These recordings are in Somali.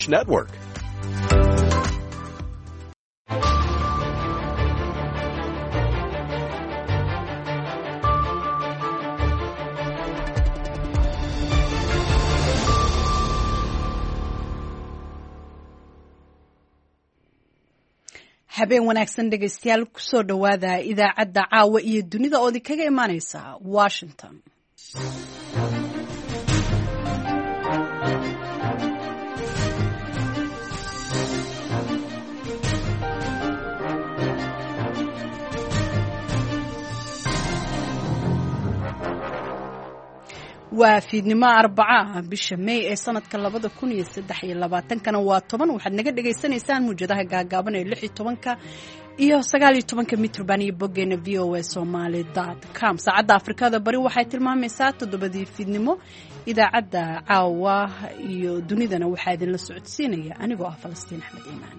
Network. habeen wanaagsan dhegaystayaal kusoo dhowaada idaacadda caawa iyo dunida oo idinkaga imaaneysa Washington. waa fiidnimo Arbaca bisha May ee sanadka 2023 waa 10 waxaad naga dhageysanaysaan muujadaha gaagaaban ee 16 iyo 19 mitrban iyo boggeena voasomali.com saacadda Afrikada bari waxay tilmaamaysaa 7 fiidnimo idaacadda caawa iyo dunidana waxaa idin la socodsiinaya anigoo ah Falastiin Axmed Iimaan.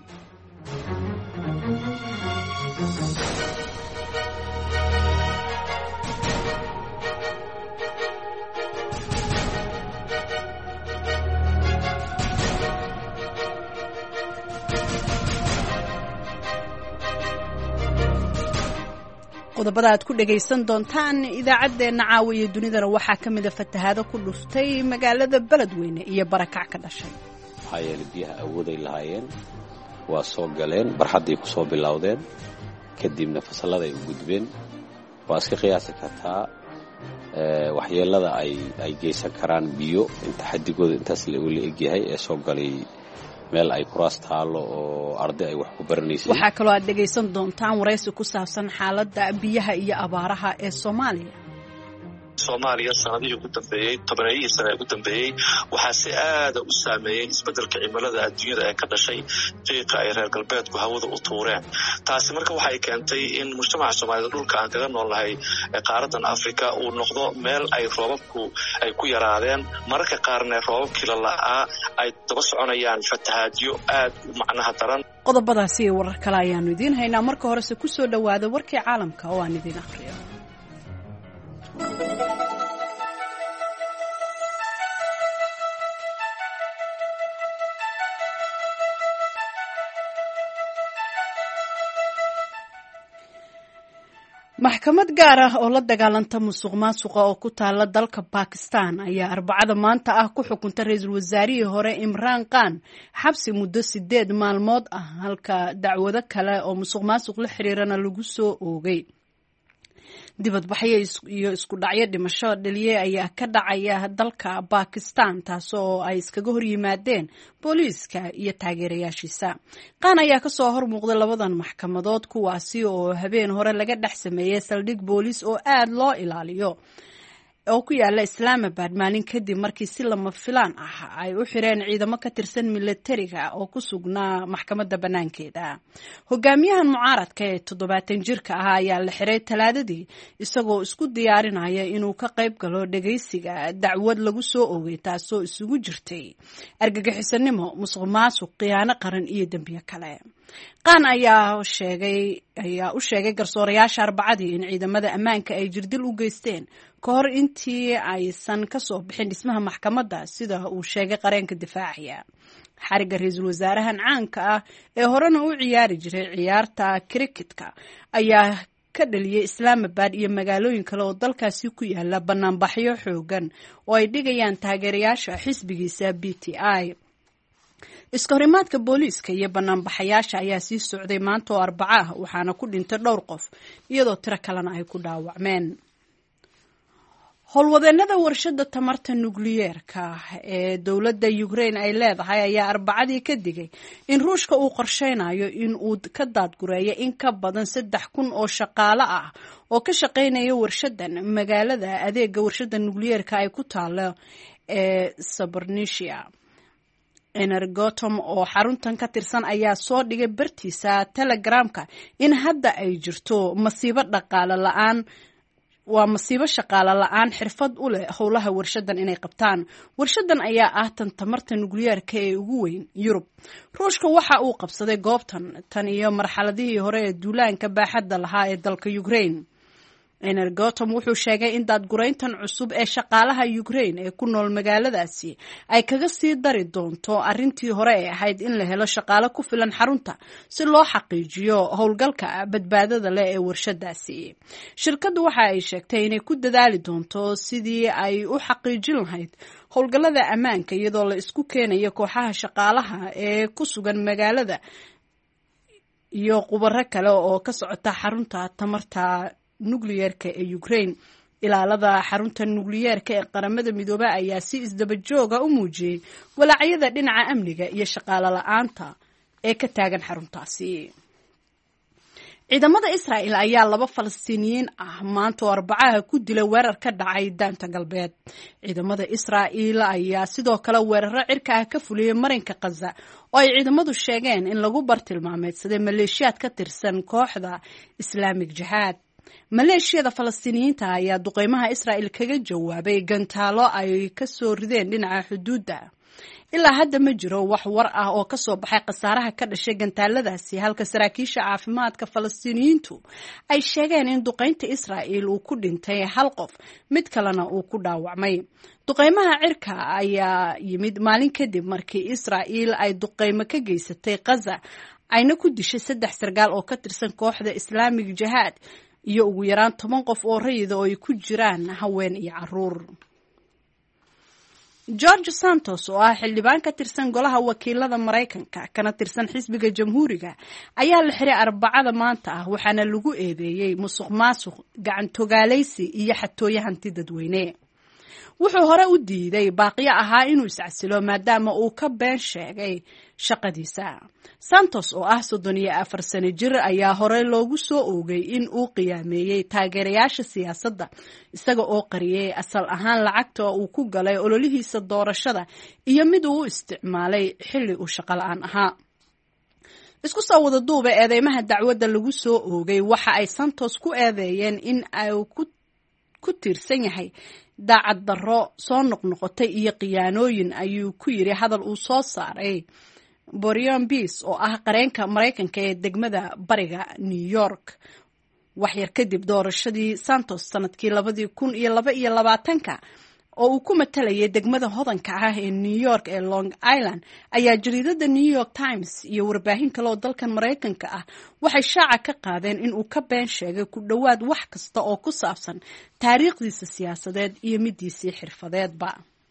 qodobada aad ku dhagaysan doontaan idaacadeena caawa iyo dunidana waxaa ka mid ah fatahaado ku dhuftay magaalada Beledweyne iyo barakac ka dhashay. hay'ad biyaha awooday lahaayeen waa soo galeen barxadii ku soo bilowdeen kadibna fasalada ay u gudbeen waa iska qiyaasi kartaa waxyeelada ay geysan karaan biyo inta xadigooda intaas la eg yahay ee soo galay meel ay kuraas taalo oo arday ay wax ku baranayeen. waxaa kaloo aad dhagaysan doontaan wareysi ku saabsan xaaladda biyaha iyo abaaraha ee Soomaaliya sanadihii ugu dambeeyay 10 sano ugu dambeeyay waxaa si aad u saameeyay isbeddelka cimilada adduunyada ee ka dhashay qiiqa ay reer galbeedku hawada u tuureen. taasi marka waxay keentay in mujtamaca Soomaalida dhulka aan kaga noolahay ee qaaradan Afrika uu noqdo meel ay roobabku ay ku yaraadeen mararka qaarna roobabkii la'aa ay daba soconayaan fatahaadyo aad u macnaha daran. qodobadaasi iyo warar kale ayaanu idiin haynaa marka horese ku soo dhawaada warkii caalamka oo aan idiin akhriyo. maxkamad gaar ah oo la dagaalanta musuqmaasuqa oo ku taala dalka Pakistan ayaa Arbacada maanta ah ku xukuntay ra'iisul wasaarihii hore Imran Khan xabsi muddo 8 maalmood ah halka dacwado kale oo musuqmaasuq la xiriirana lagu soo oogay. dibadbaxyo iyo isku dhacyo dhimasho dhaliyay ayaa ka dhacaya dalka Pakistan taasoo ay iskaga hor yimaadeen booliiska iyo taageerayaashiisa. Khan ayaa ka soo hor muuqday labadan maxkamadood kuwaasi oo habeen hore laga dhex sameeyay saldhig booliis oo aad loo ilaaliyo oo ku yaala Islamabad maalin kadib markii si lama filaan ah ay u xireen ciidamo ka tirsan militariga oo ku sugnaa maxkamadda banaankeeda. hogaamiyahan mucaaradka ee 70 jirka ah ayaa la xiray Talaadadii isagoo isku diyaarinaya inuu ka qayb galo dhageysiga dacwad lagu soo oogay taasoo isugu jirtay argagixisanimo, musuqmaasuq, khiyaano qaran iyo dambiyo kale. Khan ayaa u sheegay garsoorayaasha Arbacadii in ciidamada ammaanka ay jirdil u geysteen ka hor intii aysan ka soo bixin dhismaha maxkamadda sida uu sheegay qareenka difaaciya. xariga ra'iisul wasaarahan caanka ah ee horena u ciyaari jiray ciyaarta cricketka ayaa ka dhaliyay Islamabad iyo magaalooyin kale oo dalkaasi ku yaala banaanbaxyo xoogan oo ay dhigayaan taageerayaasha xisbigiisa BTI. iskahorimaadka booliiska iyo banaanbaxayaasha ayaa sii socday maanta oo Arbaca ah waxaana ku dhintay dhowr qof iyadoo tiro kalena ay ku dhaawacmeen. howlwadeenada warshada tamarta nukliyeerka ee dowladda Ukraine ay leedahay ayaa Arbacadii ka digay in Ruushka uu qorsheynayo in uu ka daadgureeyo in ka badan 3,000 oo shaqaale ah oo ka shaqeynaya warshadan magaalada adeega warshada nukliyeerka ay ku taalo ee Zaporizhzhia. Energoatom oo xaruntan ka tirsan ayaa soo dhigay bartiisa Telegramka in hadda ay jirto masiibo dhaqaale la'aan waa masiibo shaqaale la'aan xirfad u leh howlaha warshadan inay qabtaan. warshadan ayaa ah tan tamarta nukliyeerka ee ugu weyn Yurub. Ruushka waxa uu qabsaday goobtan tan iyo marxaladihii hore ee duulaanka baaxadda lahaa ee dalka Ukraine. energotom wuxuu sheegay in daadgurayntan cusub ee shaqaalaha Ukraine ee ku nool magaaladaasi ay kaga sii dari doonto arrintii hore ee ahayd in la helo shaqaale ku filan xarunta si loo xaqiijiyo howlgalka badbaadada leh ee warshadaasi. Shirkaddu waxa ay sheegtay inay ku dadaali doonto sidii ay u xaqiijin lahayd howlgallada ammaanka iyadoo la isku keenayo kooxaha shaqaalaha ee ku sugan magaalada iyo khubaro kale oo ka socota xarunta tamarta nukliyeerka ee Ukraine. Ilaalada xarunta nukliyeerka ee qaramada midoobay ayaa si isdaba jooga u muujiyay walaacyada dhinaca amniga iyo shaqaale la'aanta ee ka taagan xaruntaasi. Ciidamada Israa'iil ayaa 2 Falastiiniyiin ah maanta Arbacaha ku dilay weerar ka dhacay daanta galbeed. Ciidamada Israa'iil ayaa sidoo kale weeraro cirka ah ka fuliyay marinka Gaza oo ay ciidamadu sheegeen in lagu bartilmaameedsaday maleeshiyaad ka tirsan kooxda Islamic Jihad. Maleeshiyada Falastiiniyiinta ayaa duqeymaha Israa'iil kaga jawaabay gantaalo ay ka soo rideen dhinaca xuduudda. Ilaa hadda ma jiro wax war ah oo ka soo baxay khasaaraha ka dhashay gantaaladaasi, halka saraakiisha caafimaadka Falastiiniyiintu ay sheegeen in duqeynta Israa'iil uu ku dhintay 1 qof, mid kalena uu ku dhaawacmay. Duqeymaha cirka ayaa yimid maalin kadib markii Israa'iil ay duqeymo ka geysatay Gaza ayna ku dishay 3 sargaal oo ka tirsan kooxda Islamic Jihad iyo ugu yaraan 10 qof oo rayid oo ay ku jiraan haween iyo caruur. George Santos oo ah xildhibaan ka tirsan golaha wakiilada Mareykanka kana tirsan xisbiga Jamhuuriga ayaa la xiray Arbacada maanta ah waxaana lagu eedeeyay musuqmaasuq, gacan togaaleysi iyo xatooyo hanti dadweyne. Wuxuu hore u diiday baaqiyo ahaa inuu iscasilo maadaama uu ka been sheegay shaqadiisa. Santos oo ah 34 sano jir ayaa hore loogu soo oogay in uu qiyaameeyay taageerayaasha siyaasadda isaga oo qariyay asal ahaan lacagta uu ku galay ololihiisa doorashada iyo mid uu isticmaalay xilli uu shaqo la'aan ahaa. Isku soo wada duuba eedeymaha dacwadda lagu soo oogay waxa ay Santos ku eedeeyeen in ay ku tirsan yahay daacad darro soo noqnoqotay iyo khiyaanooyin, ayuu ku yiri hadal uu soo saaray Borian Peace oo ah qareenka Mareykanka ee degmada bariga New York. Wax yar kadib doorashadii Santos sanadkii 2022 oo uu ku matalayay degmada hodanka ah ee New York ee Long Island ayaa jariidada New York Times iyo warbaahin kale oo dalkan Mareykanka ah waxay shaaca ka qaadeen in uu ka been sheegay ku dhawaad wax kasta oo ku saabsan taariikhdiisa siyaasadeed iyo midiisii xirfadeedba.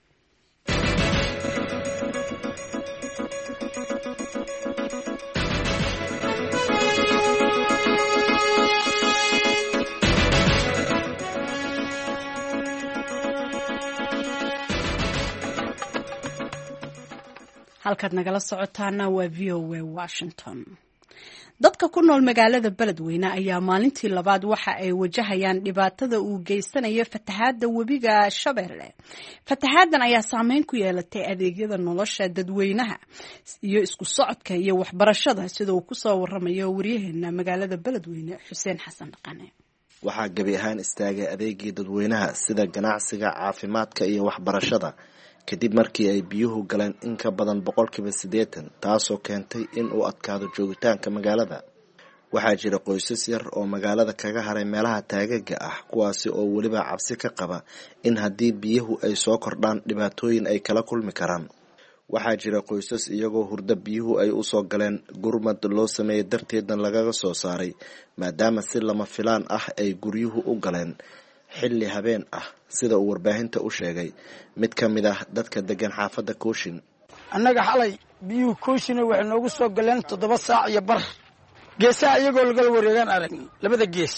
halkaad nagala socotaana waa VOA Washington. Dadka ku nool magaalada Beledweyne ayaa maalintii labaad waxa ay wajahayaan dhibaatada uu geysanayo fatahaadda webiga Shabeelle. Fatahaaddan ayaa saameyn ku yeelatay adeegyada nolosha dadweynaha iyo isku socodka iyo waxbarashada, sida uu ku soo waramayo wariyaheena magaalada Beledweyne Xuseen Xasan Dhaqane. Waxaa gabi ahaan istaagay adeegii dadweynaha sida ganacsiga, caafimaadka iyo waxbarashada kadib markii ay biyuhu galeen in ka badan 80%, taasoo keentay in uu adkaado joogitaanka magaalada. Waxaa jira qoysas yar oo magaalada kaga haray meelaha taagaga ah, kuwaasi oo weliba cabsi ka qaba in haddii biyuhu ay soo kordhaan dhibaatooyin ay kala kulmi karaan. Waxaa jira qoysas iyagoo hurda biyuhu ay u soo galeen gurmad loo sameeyay darteedna lagaga soo saaray, maadaama si lama filaan ah ay guryuhu u galeen xilli habeen ah, sida uu warbaahinta u sheegay mid ka mid ah dadka degan xaafadda Kooshin. Annaga xalay biyuhu Kooshin waxay noogu soo galeen 7 saac iyo bar. Geesaha iyagoo laga wareegan aragn labada gees.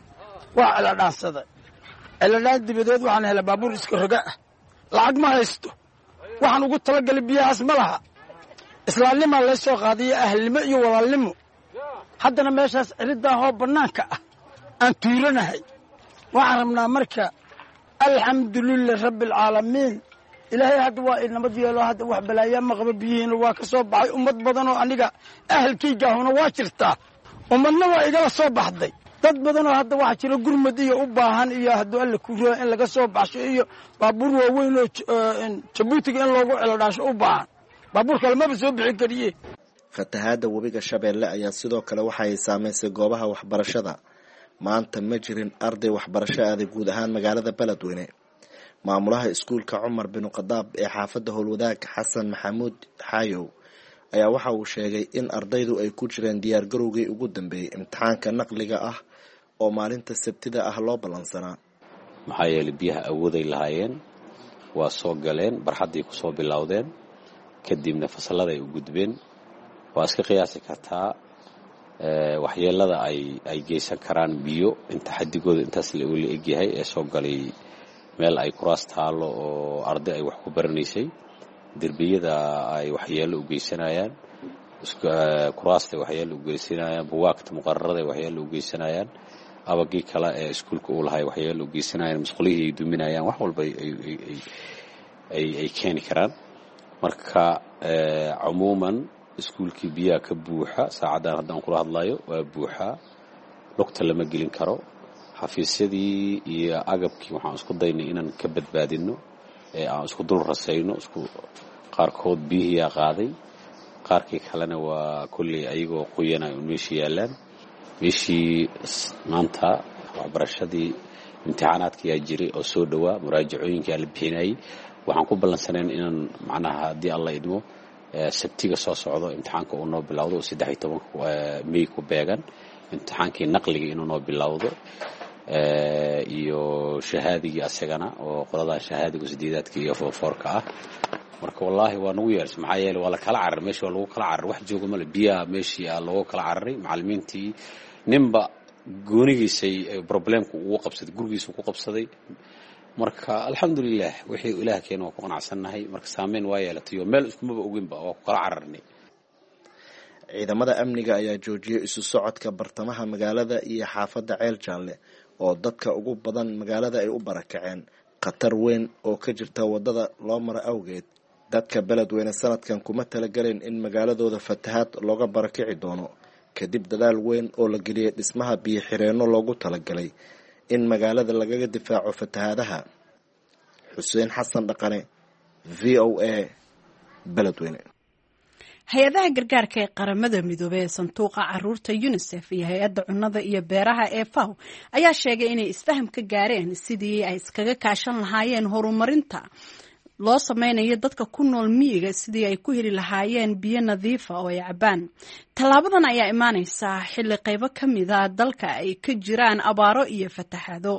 Waa la dhaansada. Eladaan dibadeed waxaan helay baabuur iska roga ah. Lacag ma haysto. Waxaan ugu talagalay biyahaas ma laha. Islaamnimo la soo qaadiyo ahlnimo iyo walaalnimo. Haddana meeshaas ciidan hoo banaanka ah aan tuuranahay. waxaan rabnaa marka alxamdulillaah rabbil caalamiin ilaahay hadda waa inamad yeelo hadda wax balaayaa ma qaba biyihiina waa ka soo baxay ummad badan oo aniga ahalkayga ahuna waa jirtaa ummadna waa igala soo baxday dad badan oo hadda waxa jira gurmad iyo u baahan iyo hadduu alla ku roo in laga soo baxsho iyo baabuur waaweyn oo Jabuutiga in loogu ceeldhaasho u baahan baabuur kale ma soo bixin kariye. Fatahaadda webiga Shabeelle ayaa sidoo kale waxa ay saameysay goobaha waxbarashada. maanta ma jirin arday waxbarasho aaday guud ahaan magaalada beledweyne. maamulaha iskuulka Cumar bin Khadaab ee xaafadda Howlwadaag Xasan Maxamuud Xayow ayaa waxa uu sheegay in ardaydu ay ku jireen diyaar garowgii ugu dambeeyay imtixaanka naqliga ah oo maalinta Sabtida ah loo balansanaa. maxaa yeelay biyaha awooday lahaayeen waa soo galeen barxadii ku soo bilowdeen kadibna fasalada ay u gudbeen. waa iska qiyaasi kartaa waxyeelada ay geysan karaan biyo inta xadigooda intaas la egyahay ee soo galay meel ay kuraas taalo oo arday ay wax ku baranaysay. derbiyada ay waxyeelo u geysanayaan, kuraasta waxyeelo u geysanayaan, buugaagta muqarrarada waxyeelo u geysanayaan, abagii kale ee iskuulka uu lahay waxyeelo u geysanayaan, mas'uuliyadii ay duminayaan, wax walba ay keeni karaan. marka umuuman iskuulkii biyaha ka buuxa saacadan haddaan kula hadlayo waa buuxa, lugta lama gelin karo. xafiisyadii iyo agabkii waxaan isku daynay inaan ka badbaadino ee aan isku dul rasayno. qaarkood biyihiyaa qaaday, qaarkii kalena waa kulley ayagoo qoyanay oo meesha yaalaan. meeshii maanta waxbarashadii imtixaanaadkii yaa jiray oo soo dhowaa, muraajacooyinkii aa la bixinayay. waxaan ku ballansanayn inaan macnaha haddii alla idmo sabtiga soo socdo imtixaanka uu noo bilowdo oo 13 May ku beegan, imtixaankii naqliga inuu noo bilowdo iyo shahaadigii asagana oo qolada shahaadiga 8aadka iyo 4-ka ah. marka wallaahi waa nagu yeersay maxaa yeelay waa la kala carar, meesha waa lagu kala carar, wax jooga male. biyaha meeshii aa loogu kala cararay, macallimiintii ninba goonigiisay problemku ugu qabsaday, gurigiisa ku qabsaday. marka alxamdulilah wixii ilaah keenay waa ku qanacsannahay. marka saameyn waa yeelatay oo meel iskumaba oginba waa ku kala cararnay. ciidamada amniga ayaa joojiyay isu socodka bartamaha magaalada iyo xaafadda Ceel Jaalle oo dadka ugu badan magaalada ay u barakaceen khatar weyn oo ka jirta wadada loo maro awgeed. dadka beledweyne sanadkan kuma talagaleen in magaaladooda fatahaad looga barakici doono kadib dadaal weyn oo la geliyay dhismaha biyo xireenno loogu talagalay in magaalada lagaga difaaco fatahaadaha. Xuseen Xasan Dhaqane, VOA, Beledweyne. hay-adaha gargaarka ee qaramada midoobay ee sanduuqa caruurta UNICEF iyo hay-adda cunnada iyo beeraha ee FAO ayaa sheegay inay isfaham ka gaareen sidii ay iskaga kaashan lahaayeen horumarinta loo sameynayo dadka ku nool miyiga sidii ay ku heli lahaayeen biyo nadiif ah oo ay cabaan. tallaabadan ayaa imaanaysa xilli qaybo ka mid ah dalka ay ka jiraan abaaro iyo fatahaado.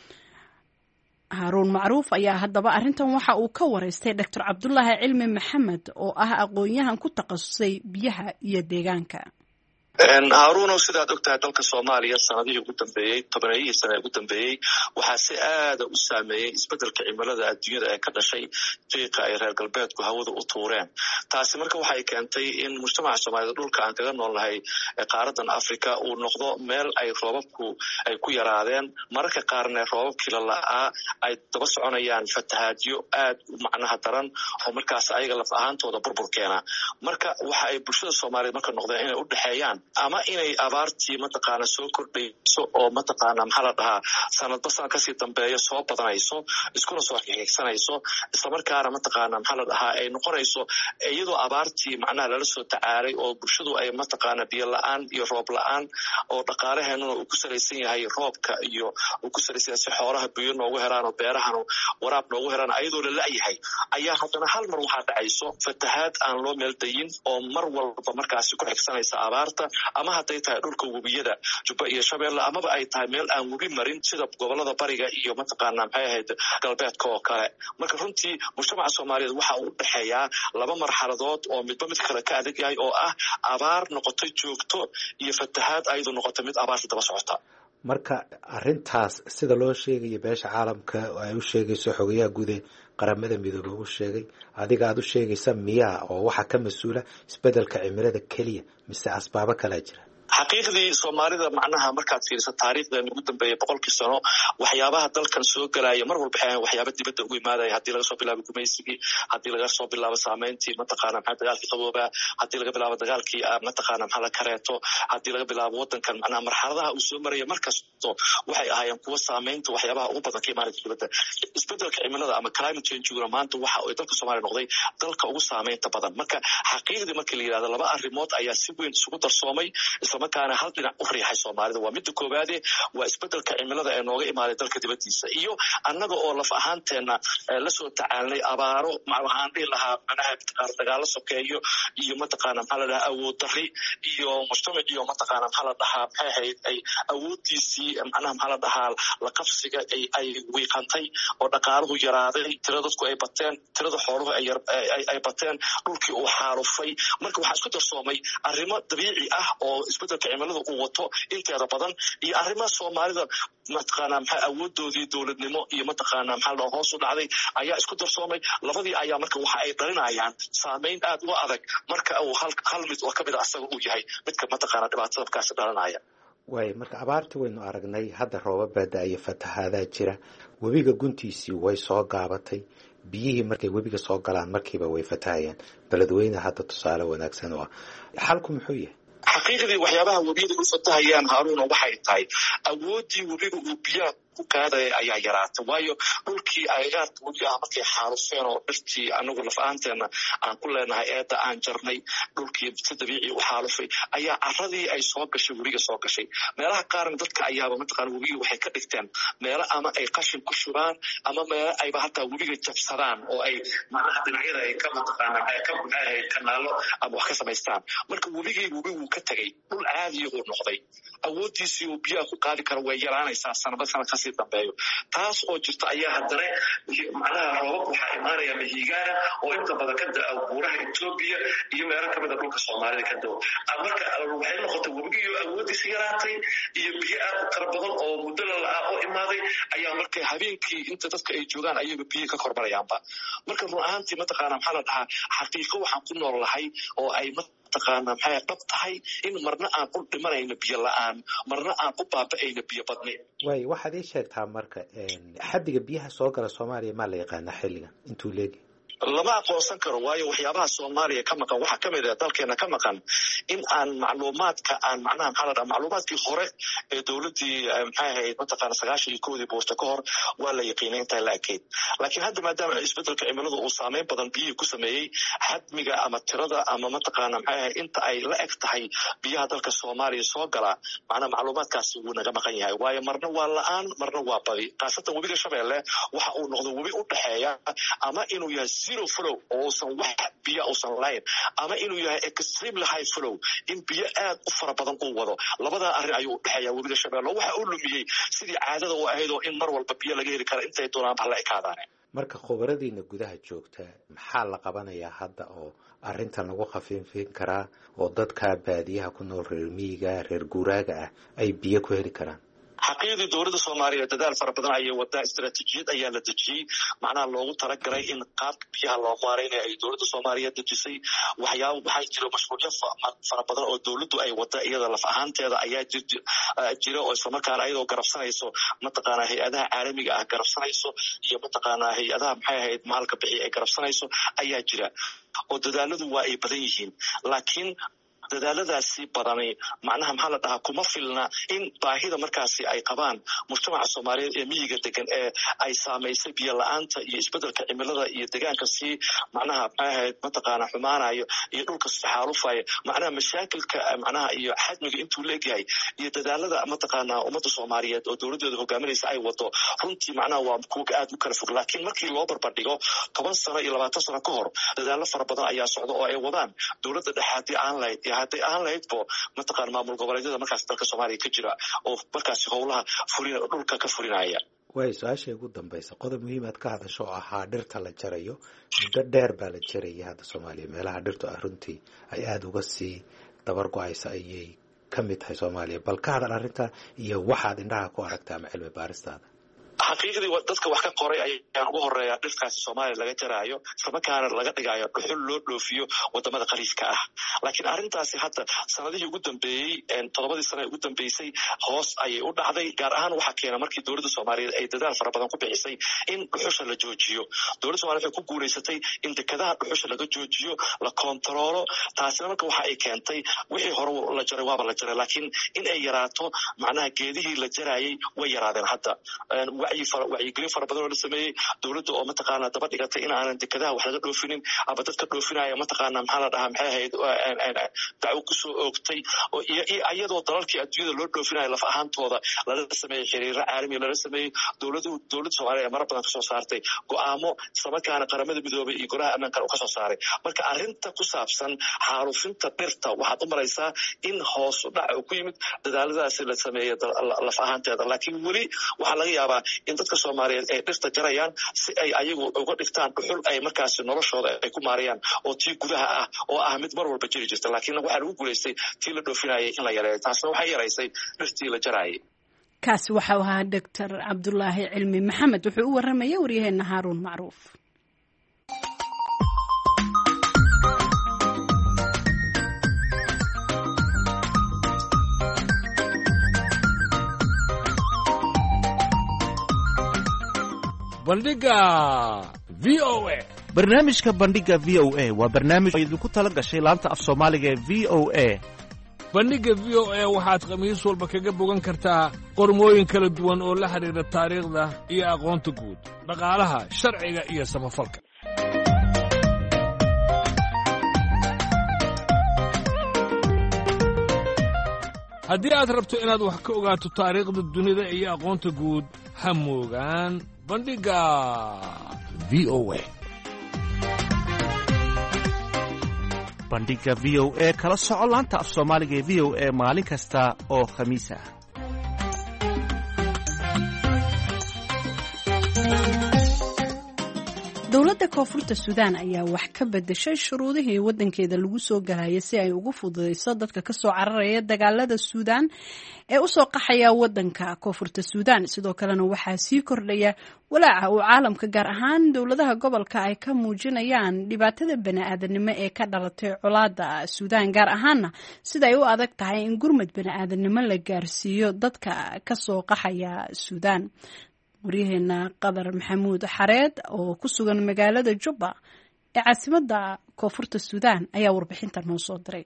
Haruun Macruuf ayaa haddaba arrintan waxa uu ka wareystay Dr. Cabdullaahi Cilmi Maxamed oo ah aqoon-yahan ku takhasusay biyaha iyo deegaanka. haaruunow sidaad ogtahay dalka Soomaaliya sanadihii ugu dambeeyay 10 sano ugu dambeeyay waxaa si aad u saameeyay isbedelka cimilada adduunyada ee ka dhashay qiiqa ay reer galbeedku hawada u tuureen. taasi marka waxay keentay in mujtamaca Soomaalida dhulka aan kaga noolnahay ee qaaradan Afrika uu noqdo meel ay roobabku ay ku yaraadeen, mararka qaarna roobabkii la la'aa ay daba soconayaan fatahaadyo aad u macnaha daran oo markaas ayaga laf ahaantooda burbur keena. marka waxa ay bulshada Soomaaliyeed marka noqdeen inay u dhaxeeyaan ama inay abaartii mataqaana soo kordhayso oo mataqaana maxaa la dhahaa sanadba sanad kasii dambeeya soo badanayso, iskuna soo xigsanayso, isla markaana mataqaana maxaa la dhahaa ay noqonayso iyadoo abaartii macnaha lala soo tacaalay oo bulshadu ay mataqaana biyo la'aan iyo roob la'aan oo dhaqaalaheenuna uu ku salaysan yahay roobka iyo uu ku salaysan yahay si xoolaha biyo noogu helaan oo beerahana waraab noogu helaan ayadoo la la'yahay ayaa haddana hal mar waxaa dhacayso fatahaad aan loo meeldayin oo mar walba markaasi ku xigsanaysa abaarta, ama hadday tahay dhulka webiyada Jubba iyo Shabeelle, amaba ay tahay meel aan webi marin sida gobolada bariga iyo mataqaana maxay ahayd galbeedka oo kale. marka runtii mujtamaca Soomaaliyeed waxa uu dhaxeeyaa laba marxaladood oo midba mid kale ka adag yahay oo ah abaar noqotay joogto iyo fatahaad ayadoo noqotay mid abaarta daba socota. marka arrintaas sida loo sheegayo beesha caalamka ay u sheegayso xogayaha guud ee qaramada midoobay uu sheegay, adiga aad u sheegaysa miyaa oo waxa ka mas'uula isbedelka cimilada kaliya mise asbaabo kale jira? xaqiiqdii Soomaalida macnaha markaad fiiriso taariikhdan ugu dambeeyay 100 sano waxyaabaha dalkan soo galaya mar walba waxyaabo dibadda ugu imaadaya, hadii laga soo bilaabo gumaysigii, hadii laga soo bilaabo saameyntii mataqaana maxaa dagaalkii qabooba, hadii laga bilaabo dagaalkii mataqaana maxaa la kareeto, hadii laga bilaabo wadankan macnaha marxaladaha uu soo maraya markas qaato waxay ahaayeen kuwa saamaynta waxyaabaha ugu badan ka imaanaya dowladda. Isbedelka cimilada ama climate change-guna maanta waxa uu dalka Soomaaliya noqday dalka ugu saamaynta badan. Marka xaqiiqdii markii la yiraahdo laba arrimood ayaa si weyn isugu darsoomay isla markaana hal dhinac u riixay Soomaalida. Waa midda koowaad waa isbedelka cimilada ee nooga imaaday dalka dibadiisa iyo annaga oo laf ahaanteena la soo tacaalnay abaaro waxaan dhihi lahaa macnaha dagaalo sokeeyo iyo mataqaana maxaa la dhahaa awood darri iyo mujtamac iyo mataqaana maxaa la dhahaa maxay ahayd ay awooddiisii macnaha maxaa la dhahaa la qabsiga ay wiiqantay oo dhaqaaluhu yaraaday tirada dadku ay bateen tirada xooluhu ay bateen dhulkii uu xaalufay. Marka waxaa isku darsoomay arrimo dabiici ah oo isbedelka cimilada uu wato inteeda badan iyo arrimaha Soomaalida mataqaana maxaa awoodoodii dowladnimo iyo mataqaana maxaa la hoos u dhacday ayaa isku darsoomay. Labadii ayaa marka waxa ay dhalinayaan saamayn aad u adag marka uu hal mid oo ka mid ah asaga uu yahay midka mataqaana dhibaatada kaasi dhalinaya. waay marka abaartii waynu aragnay hadda roobab baa da'aya fatahaadaha jira webiga guntiisii way soo gaabatay biyihii markay webiga soo galaan markiiba way fatahayaan beledweyne hadda tusaale wanaagsan oo ah xalku muxuu yahay xaqiiqdii waxyaabaha webiyada u fatahayaan Haruuna waxay tahay awooddii webiga uu biyaha ku qaaday ayaa yaraatay waayo dhulkii agagaarka webiga markay xaalufeen oo dhirtii anagu laf ahaanteena aan ku leenahay eedda aan jarnay dhulkii si dabiici u xaalufay ayaa carradii ay soo gashay webiga soo gashay meelaha qaarna dadka ayaaba mataqaana webiga waxay ka dhigteen meelo ama ay qashin ku shubaan ama meelo ayba hataa webiga jabsadaan oo ay macnaha dhinacyada ay ka mataqaana ay ka buuxahay kanaalo ama wax ka samaystaan. Marka webigu ka tagay dhul caadi uu noqday awooddiisii uu biyaha ku qaadi karo way yaraanaysaa sanad kasii dambeeyo. Taas oo jirta ayaa haddana macnaha roobab waxaa imaanaya mihigaana oo inta badan ka da'a buuraha Itoobiya iyo meelo ka mid ah dhulka Soomaalida ka dhow. Marka waxay noqotay webiga awooddiisa yaraatay iyo biyo aad u tiro badan oo muddo la oo imaaday ayaa markay habeenkii inta dadka ay joogaan ayaga biyo ka kormarayaanba. Marka run ahaantii mataqaana maxaa la dhahaa xaqiiqo waxaan ku nool lahay oo ay mataqaana maxay dhab tahay in marna aan u dhimanayno biyo la'aan marna aan u baaba'ayno biyo badni. waay waxaad ii sheegtaa marka xaddiga biyaha soo gala Soomaaliya ma la yaqaana xilligan intuu leegi lama aqoonsan karo waayo waxyaabaha Soomaaliya ka maqan waxa kamid ah dalkeena ka maqan in aan macluumaadka aan macnaha maxaa la dhahaa macluumaadkii hore ee dowladii maxay ahayd mataqaana 91 boorta ka hor waa la yaqiinay inta la ekeyd laakiin hadda maadaama isbedelka cimiladu uu saameyn badan biyo ku sameeyay xadmiga ama tirada ama mataqaana maxay ahayd inta ay la eg tahay biyaha dalka Soomaaliya soo gala macnaha macluumaadkaasi wuu naga maqan yahay waayo marna waa la'aan marna waa badi qaasatan webiga Shabeelle waxa uu noqdo webi u dhaxeeya ama inuu yahay zero flow oo san wax biyo oo san lahayn ama inuu yahay extremely high flow in biyo aad u fara badan uu wado labada arrin ayuu u dhaxeeyaa webiga Shabeelle waxa uu lumiyay sidii caadada u ahayd oo in mar walba biyo laga heli karo intay doonaan baa la ekaadaan. marka khubaradiina gudaha joogta maxaa la qabanayaa hadda oo arrintan lagu khafiifin karaa oo dadka baadiyaha ku nool reer miyiga reer guuraaga ah ay biyo ku heli karaan? xaqiiqdii dowladda Soomaaliya dadaal fara badan ayay wadaa istiraatiijiyad ayaa la dejiyay macnaha loogu talagalay in qaabka biyaha loo maareynayo ay dowladda Soomaaliya dejisay waxaa jira mashruucyo fara badan oo dowladdu ay wadaa iyada laf ahaanteeda ayaa jira oo isla markaana ayadoo garabsanayso mataqaana hay'adaha caalamiga ah garabsanayso iyo mataqaana hay'adaha maxay ahayd maalka bixiya ay garabsanayso ayaa jira oo dadaaladu waa ay badan yihiin laakiin dadaaladaasi badani macnaha maxaa la dhahaa kuma filna in baahida markaasi ay qabaan mujtamaca Soomaaliyeed ee miyiga degan ee ay saameysay biyo la'aanta iyo isbedelka cimilada iyo deegaanka si macnaha maxay mataqaana xumaanayo iyo dhulka xaalufaya macnaha mashaakilka macnaha iyo xadmiga intuu leeyahay iyo dadaalada mataqaana ummadda Soomaaliyeed oo dowladdeedu hogaaminaysa ay wado runtii macnaha waa kuwa aad u kala fog laakiin markii loo barbardhigo 10 sano iyo 20 sano ka hor dadaalo fara badan ayaa socda oo ay wadaan dowladda dhexaadii aan lahayd hadday aan lahaydbo mataqaana maamul goboleedyada markaas dalka Soomaaliya ka jira oo markaas howlaha dhulka ka fulinaya. way su-aasha ugu dambaysa qodob muhiim aad ka hadasho oo ahaa dhirta la jarayo muddo dheer baa la jarayay hadda Soomaaliya meelaha dhirtu runtii ay aad uga sii dabar go'aysa ayay ka mid tahay Soomaaliya bal ka hadal arrinta iyo waxaad indhaha ku aragtaa ama cilmi baaristaada. xaqiiqdii dadka wax ka qoray ayaan ugu horeeya dhirkaasi Soomaaliya laga jaraayo islamarkaana laga dhigayo dhuxul loo dhoofiyo wadamada khaliijka ah laakiin arrintaasi hadda sanadihii ugu dambeeyay 7 sano ugu dambeysay hoos ayay u dhacday gaar ahaan waxa keenay markii dawladda Soomaaliyeed ay dadaal fara badan ku bixisay in dhuxusha la joojiyo dawladda Soomaaliyeed waxay ku guuleysatay in dekadaha dhuxusha laga joojiyo la kontrolo taasina marka waxa ay keentay wixii hore la jaray waaba la jaray laakiin in ay yaraato macnaha geedihii la jarayay way yaraadeen hadda wacyigelin fara badan oo la sameeyay dawladda oo mataqaana daba dhigatay in aanan dekadaha wax laga dhoofinin ama dadka dhoofinaya mataqaana maxaa la dhahaa maxay ahayd dacwo ku soo oogtay oo iyadoo dalalkii adduunyada loo dhoofinayo laf ahaantooda lala sameeyay xiriiro caalami lala sameeyay dawladda Soomaaliya ee marar badan ka soo saartay go'aamo samarkaana qaramada midoobay iyo golaha ammaanka ka soo saaray marka arrinta ku saabsan xaalufinta dhirta waxaad u maraysaa in hoos u dhac ku yimid dadaaladaasi la sameeyay laf ahaanteeda laakiin weli waxaa laga yaabaa in dadka Soomaaliyeed ay dhirta jarayaan si ay ayagu uga dhigtaan dhuxul ay markaasi noloshooda ay ku maarayaan oo tii gudaha ah oo ah mid mar walba jiri jirta laakiin waxaa lagu guuleystay tii la dhoofinayay in la yareeyo taasna waxay yaraysay dhirtii la jarayay kaasi waxa uu ahaa Dr. Cabdullaahi Cilmi Maxamed wuxuu u warramay waryaheena Haaruun Macruuf bandhiga VOA barnaamijka bandhiga VOA waa barnaamij idinku tala gashay laanta af Soomaaliga ee VOA bandhiga VOA waxaad khamiis walba kaga bogan kartaa qormooyin kala duwan oo la xiriira taariikhda iyo aqoonta guud dhaqaalaha sharciga iyo samafalka haddii aad rabto inaad wax ka ogaato taariikhda dunida iyo aqoonta guud ha moogaan bandhiga VOA bandhiga VOA kala soco laanta af Soomaaliga ee VOA maalin kasta oo khamiis ah dowladda koonfurta Suudaan ayaa wax ka bedeshay shuruudihii wadankeeda lagu soo galayay si ay ugu fududeyso dadka ka soo cararaya dagaalada Suudaan ee u soo qaxaya wadanka koonfurta Suudaan sidoo kalena waxaa sii kordhaya walaaca uu caalamka gaar ahaan dowladaha gobolka ay ka muujinayaan dhibaatada bani'aadanimo ee ka dhalatay colaadda Suudaan gaar ahaanna sida ay u adag tahay in gurmad bani'aadanimo la gaarsiiyo dadka ka soo qaxaya Suudaan waryaheena Qadar Maxamuud Xareed oo ku sugan magaalada Juba ee caasimadda koonfurta Suudaan ayaa warbixinta noo soo diray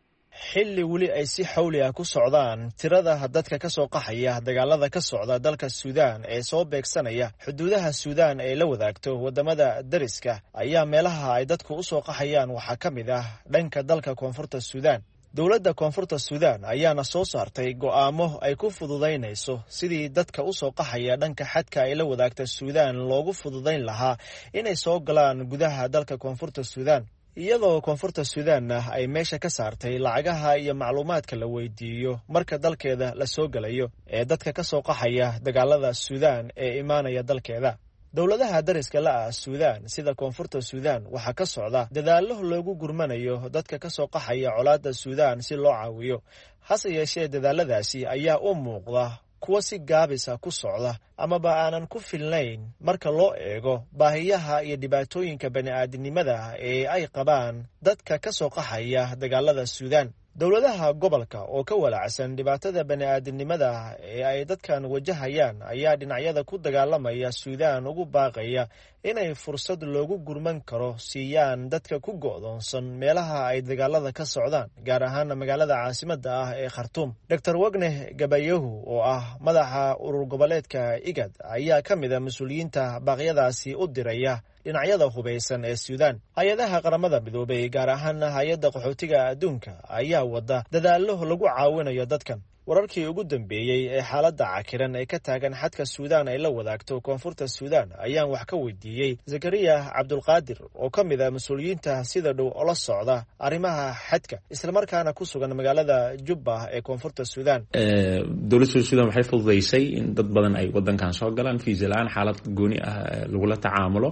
xilli weli ay si xawli ah ku socdaan tirada dadka ka soo qaxaya dagaalada ka socda dalka Suudaan ee soo beegsanaya xuduudaha Suudaan ee la wadaagto wadamada dariska ayaa meelaha ay dadku u soo qaxayaan waxa ka mid ah dhanka dalka koonfurta Suudaan dowladda koonfurta Suudaan ayaana soo saartay go'aamo ay ku fududeynayso sidii dadka u soo qaxaya dhanka xadka ay la wadaagta Suudaan loogu fududeyn lahaa inay soo galaan gudaha dalka koonfurta Suudaan iyadoo koonfurta Suudaanna ay meesha ka saartay lacagaha iyo macluumaadka la weydiiyo marka dalkeeda la soo galayo ee dadka ka soo qaxaya dagaalada Suudaan ee imaanaya dalkeeda dowladaha dariska la ah Suudaan sida koonfurta Suudaan waxa ka socda dadaallo loogu gurmanayo dadka ka soo qaxaya colaadda Suudaan si loo caawiyo hase yeeshee dadaaladaasi ayaa u muuqda kuwa si gaabisa ku socda amaba aanan ku filnayn marka loo eego baahiyaha iyo dhibaatooyinka bani'aadanimada ee ay qabaan dadka ka soo qaxaya dagaalada Suudaan dowladaha gobolka oo ka walaacsan dhibaatada bani'aadanimada ee ay dadkan wajahayaan ayaa dhinacyada ku dagaalamaya Suudaan ugu baaqaya inay fursad loogu gurman karo siiyaan dadka ku go'doonsan meelaha ay dagaalada ka socdaan gaar ahaan magaalada caasimadda ah ee Khartoum Dr. Wagne Gabayahu oo ah madaxa urur goboleedka IGAD ayaa ka mid ah mas'uuliyiinta baaqyadaasi u diraya dhinacyada hubeysan ee Suudaan hay'adaha qaramada midoobay gaar ahaan hay'adda qaxootiga adduunka ayaa wada dadaallo lagu caawinayo dadkan wararkii ugu dambeeyay ee xaaladda cakiran ee ka taagan xadka Suudaan ay la wadaagto koonfurta Suudaan ayaan wax ka weydiiyay Zakariya Cabdulqaadir oo ka mid ah mas'uuliyiinta sida dhow oo la socda arrimaha xadka isla markaana ku sugan magaalada Juba ee koonfurta Suudaan dowladda Suudaan waxay fududeysay in dad badan ay wadankan soo galaan fiisa la'aan xaalad gooni ah lagu la tacaamulo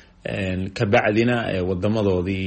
kabacdina wadamadoodii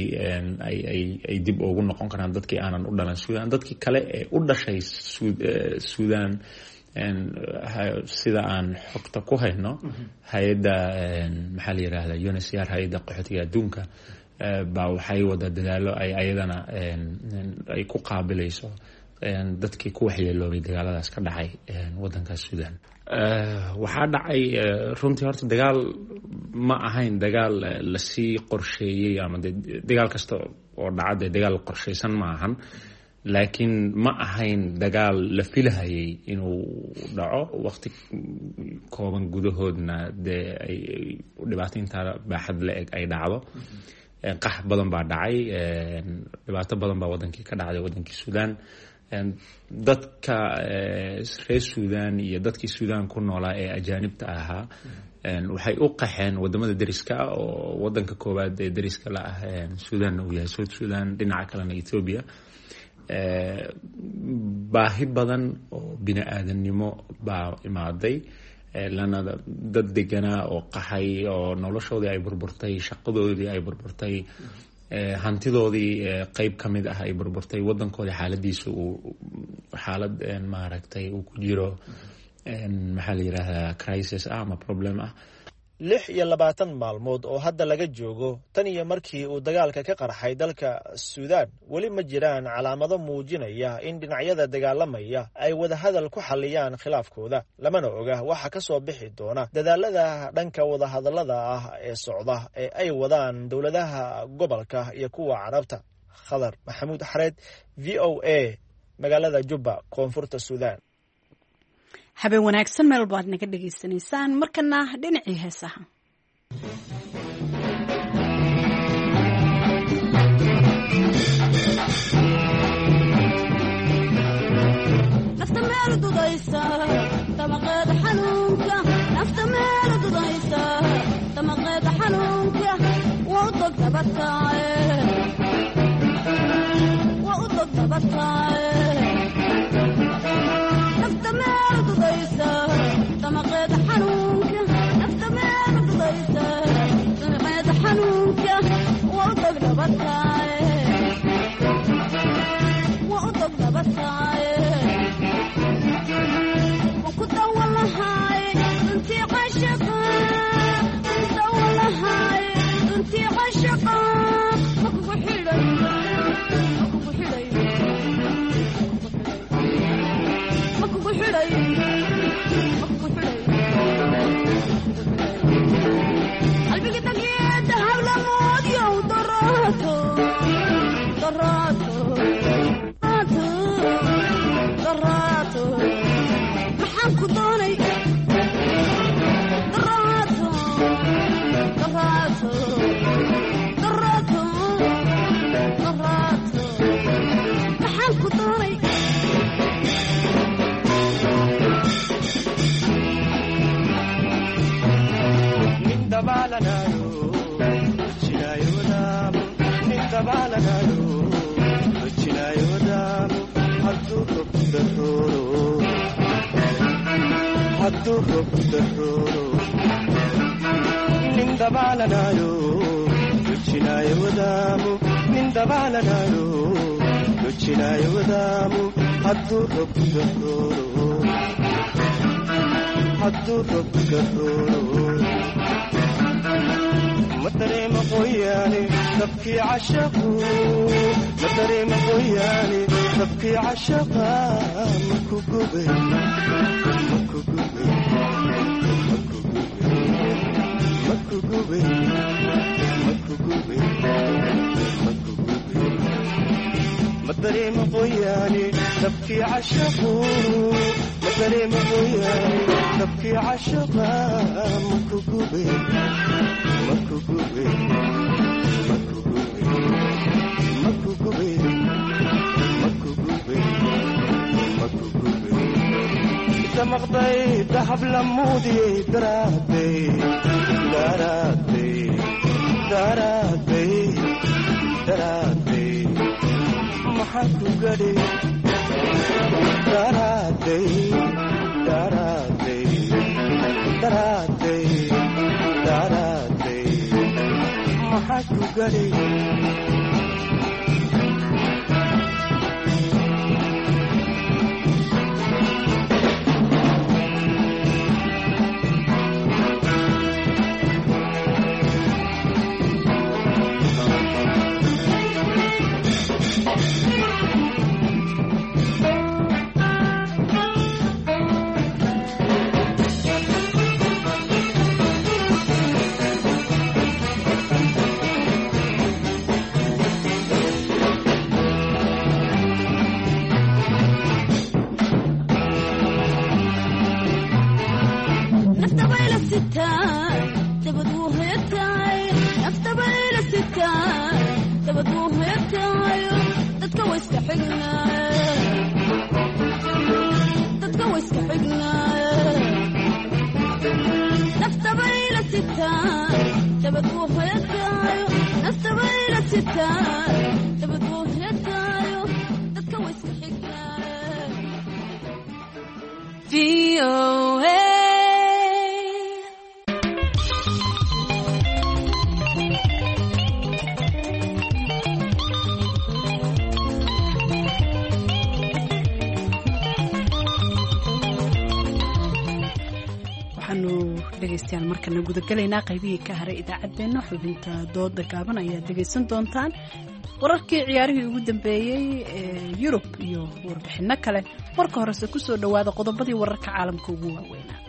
ay dib ugu noqon karaan dadkii aanan u dhalan Suudaan dadkii kale ee u dhashay Suudaan sida aan xogta ku hayno hay-adda maxaa la yidhaahdaa UNHCR hay-adda qaxootiga adduunka baa waxay wada dadaalo ay ayadana ay ku qaabilayso dadkii ku waxyeeloobay dagaaladaas ka dhacay wadankaas Suudaan. Waxaa dhacay runtii horta dagaal ma ahayn dagaal lasii qorsheeyey ama dagaal kasta oo dhacay dagaal qorsheysan ma ahan, laakiin ma ahayn dagaal la filahayay inuu dhaco waqti kooban gudahoodna dee ay dhibaataynta baaxad la eg ay dhacdo. Qax badan baa dhacay, dhibaato badan baa wadankii ka dhacday wadankii Suudaan. Dadka reer Suudaan iyo dadkii Suudaan ku noolaa ee ajaanibta ahaa waxay u qaxeen wadamada deriska ah oo wadanka koowaad ee deriska la ah Suudaan uu yahay South Sudan, dhinaca kalena Ethiopia. Baahi badan oo bini aadamnimo baa imaaday, lana dad deganaa oo qaxay oo noloshoodii ay burburtay, shaqadoodii ay burburtay, hantidoodii qayb ka mid ah ay burburtay, wadankoodii xaaladiisa uu xaalad maaragtay uu ku jiro maxaa la yidhaahdaa crisis ah ama problem ah. 26 maalmood oo hadda laga joogo tan iyo markii uu dagaalka ka qarxay dalka Suudaan, weli ma jiraan calaamado muujinaya in dhinacyada dagaalamaya ay wada hadal ku xaliyaan khilaafkooda. Lamana oga waxa ka soo bixi doona dadaalada dhanka wada hadallada ah ee socda ee ay wadaan dowladaha gobolka iyo kuwa Carabta. Khadar Maxamuud Xareed, VOA, magaalada Juba, koonfurta Suudaan. habeen wanaagsan meel baad naga dhageysanaysaan. markana dhinacii heesaha. nafta meel dudaysa tamaqeed xanuunka, nafta meel dudaysa tamaqeed xanuunka, waa u dog dabataaye, waa u dog dabataaye. tamaqeed xanuunka, nafta meel dudaysa tamaqeed xanuunka, waa u dog dabataaye, waa u dog dabataaye. ku dawalahay intii cashaqa, ku dawalahay intii cashaqa, ma kugu xidhay, ma kugu xidhay, ma kugu xidhay. qalbiga dageeda hablamood yow daraato, daraato, daraato, maxaan ku doonay daraato, daraato, daraato, daraato, maxaan ku doonay. مدري مقوياني تبكي عشقه، مدري مقوياني تبكي عشقه، مكو قبي مكو قبي مكو قبي مكو قبي مكو قبي مكو قبي. مدري مقوياني تبكي عشقه، مدري مقوياني تبكي عشقه، مكو قبي مكو قبي مكو قبي مكو قبي مكو قبي مكو قبي. إذا مقضي ذهب لمودي دراتي دراتي دراتي دراتي محكو قدي دراتي دراتي دراتي دراتي محكو قدي. dhegeystayaal markana gudagalaynaa qaybihii ka haray idaacaddeenna xubinta dooda gaaban ayaad dhegaysan doontaan wararkii ciyaarihii ugu dambeeyey ee yurub iyo warbixinno kale marka horese ku soo dhowaada qodobadii wararka caalamka ugu waaweynaa.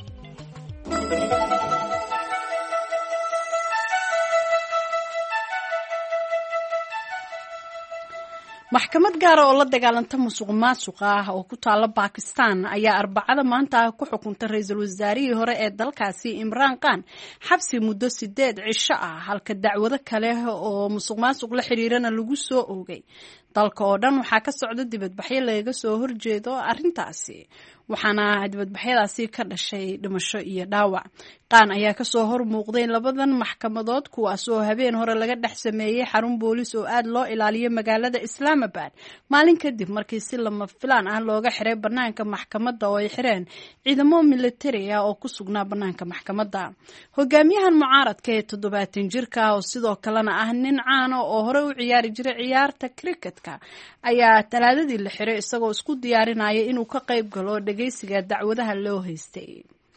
maxkamad gaara oo la dagaalanta musuqmaasuqa ah oo ku taala Pakistan ayaa Arbacada maanta ku xukuntay ra'iisul wasaarihii hore ee dalkaasi Imran Khan xabsi muddo 8 cisho ah halka dacwado kale oo musuqmaasuq la xiriirana lagu soo oogay. dalka oo dhan waxaa ka socda dibadbaxyo laga soo horjeedo arrintaasi waxaana dibadbaxyadaasi ka dhashay dhimasho iyo dhaawac. Khan ayaa ka soo hor muuqday labadan maxkamadood kuwaas oo habeen hore laga dhex sameeyay xarun boolis oo aad loo ilaaliyo magaalada Islamabad maalin kadib markii si lama filaan ah looga xiray banaanka maxkamadda oo ay xireen ciidamo militari ah oo ku sugnaa banaanka maxkamadda. Hogaamiyahan mucaaradka ee 70 jirka oo sidoo kalena ah nin caan ah oo hore u ciyaari jiray ciyaarta cricket ayaa talaadadii la xiray isagoo isku diyaarinaya inuu ka qayb galo dhageysiga dacwadaha loo haystay.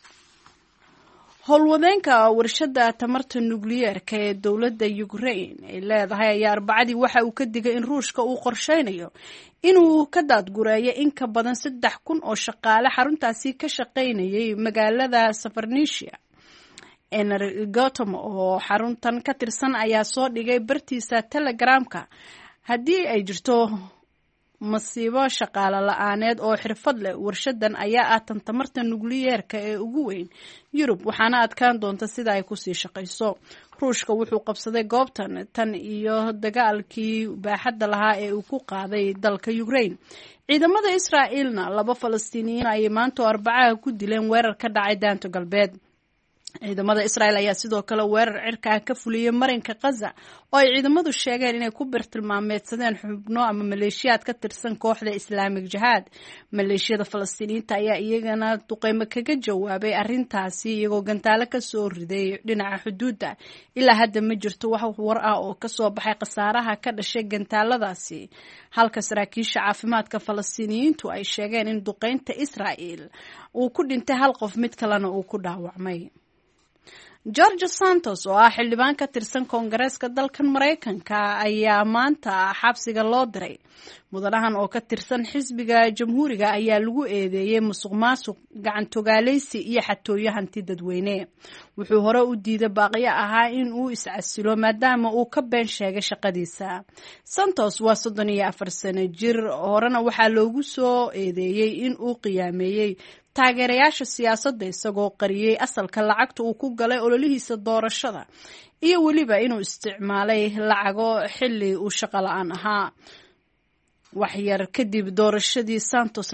howlwadeenka warshada tamarta nukliyeerka ee dowladda Ukraine ay leedahay ayaa Arbacadii waxa uu ka digay in Ruushka uu qorsheynayo inuu ka daadgureeyo in ka badan 3,000 oo shaqaale xaruntaasi ka shaqeynayay magaalada Zaporizhzhia. Energoatom oo xaruntan ka tirsan ayaa soo dhigay bartiisa Telegramka haddii ay jirto masiibo shaqaale la'aaneed oo xirfad leh warshadan ayaa ah tan tamarta nukliyeerka ee ugu weyn Yurub waxaana adkaan doonta sida ay ku sii shaqeyso. Ruushka wuxuu qabsaday goobtan tan iyo dagaalkii baaxadda lahaa ee uu ku qaaday dalka Ukraine. ciidamada Israa'iilna 2 Falastiiniyiin ay maanta Arbacada ku dileen weerar ka dhacay daanta galbeed. ciidamada Israa'iil ayaa sidoo kale weerar cirka ka fuliyay marinka Gaza oo ay ciidamadu sheegeen inay ku birtilmaameedsadeen xubno ama maleeshiyaad ka tirsan kooxda Islaamic Jihad. Maleeshiyada Falastiiniyiinta ayaa iyagana duqeymo kaga jawaabay arrintaasi iyagoo gantaalo ka soo riday dhinaca xuduudda. ilaa hadda ma jirto wax war ah oo ka soo baxay khasaaraha ka dhashay gantaaladaasi halka saraakiisha caafimaadka Falastiiniyiintu ay sheegeen in duqeynta Israa'iil uu ku dhintay 1 qof mid kalena uu ku dhaawacmay. George Santos oo ah xildhibaan ka tirsan Koongareeska dalkan Mareykanka ayaa maanta xabsiga loo diray. mudanahan oo ka tirsan xisbiga Jamhuuriga ayaa lagu eedeeyay musuqmaasuq, gacan togaaleysi iyo xatooyo hanti dadweyne. wuxuu hore u diiday baaqiyo ahaa in uu iscasilo maadaama uu ka been sheegay shaqadiisa. Santos waa 34 sano jir horena waxaa loogu soo eedeeyay in uu qiyaameeyay taageerayaasha siyaasadda isagoo qariyay asalka lacagta uu ku galay ololihiisa doorashada iyo weliba inuu isticmaalay lacago xilli uu shaqo la'aan ahaa. waxyar kadib doorashadii Santos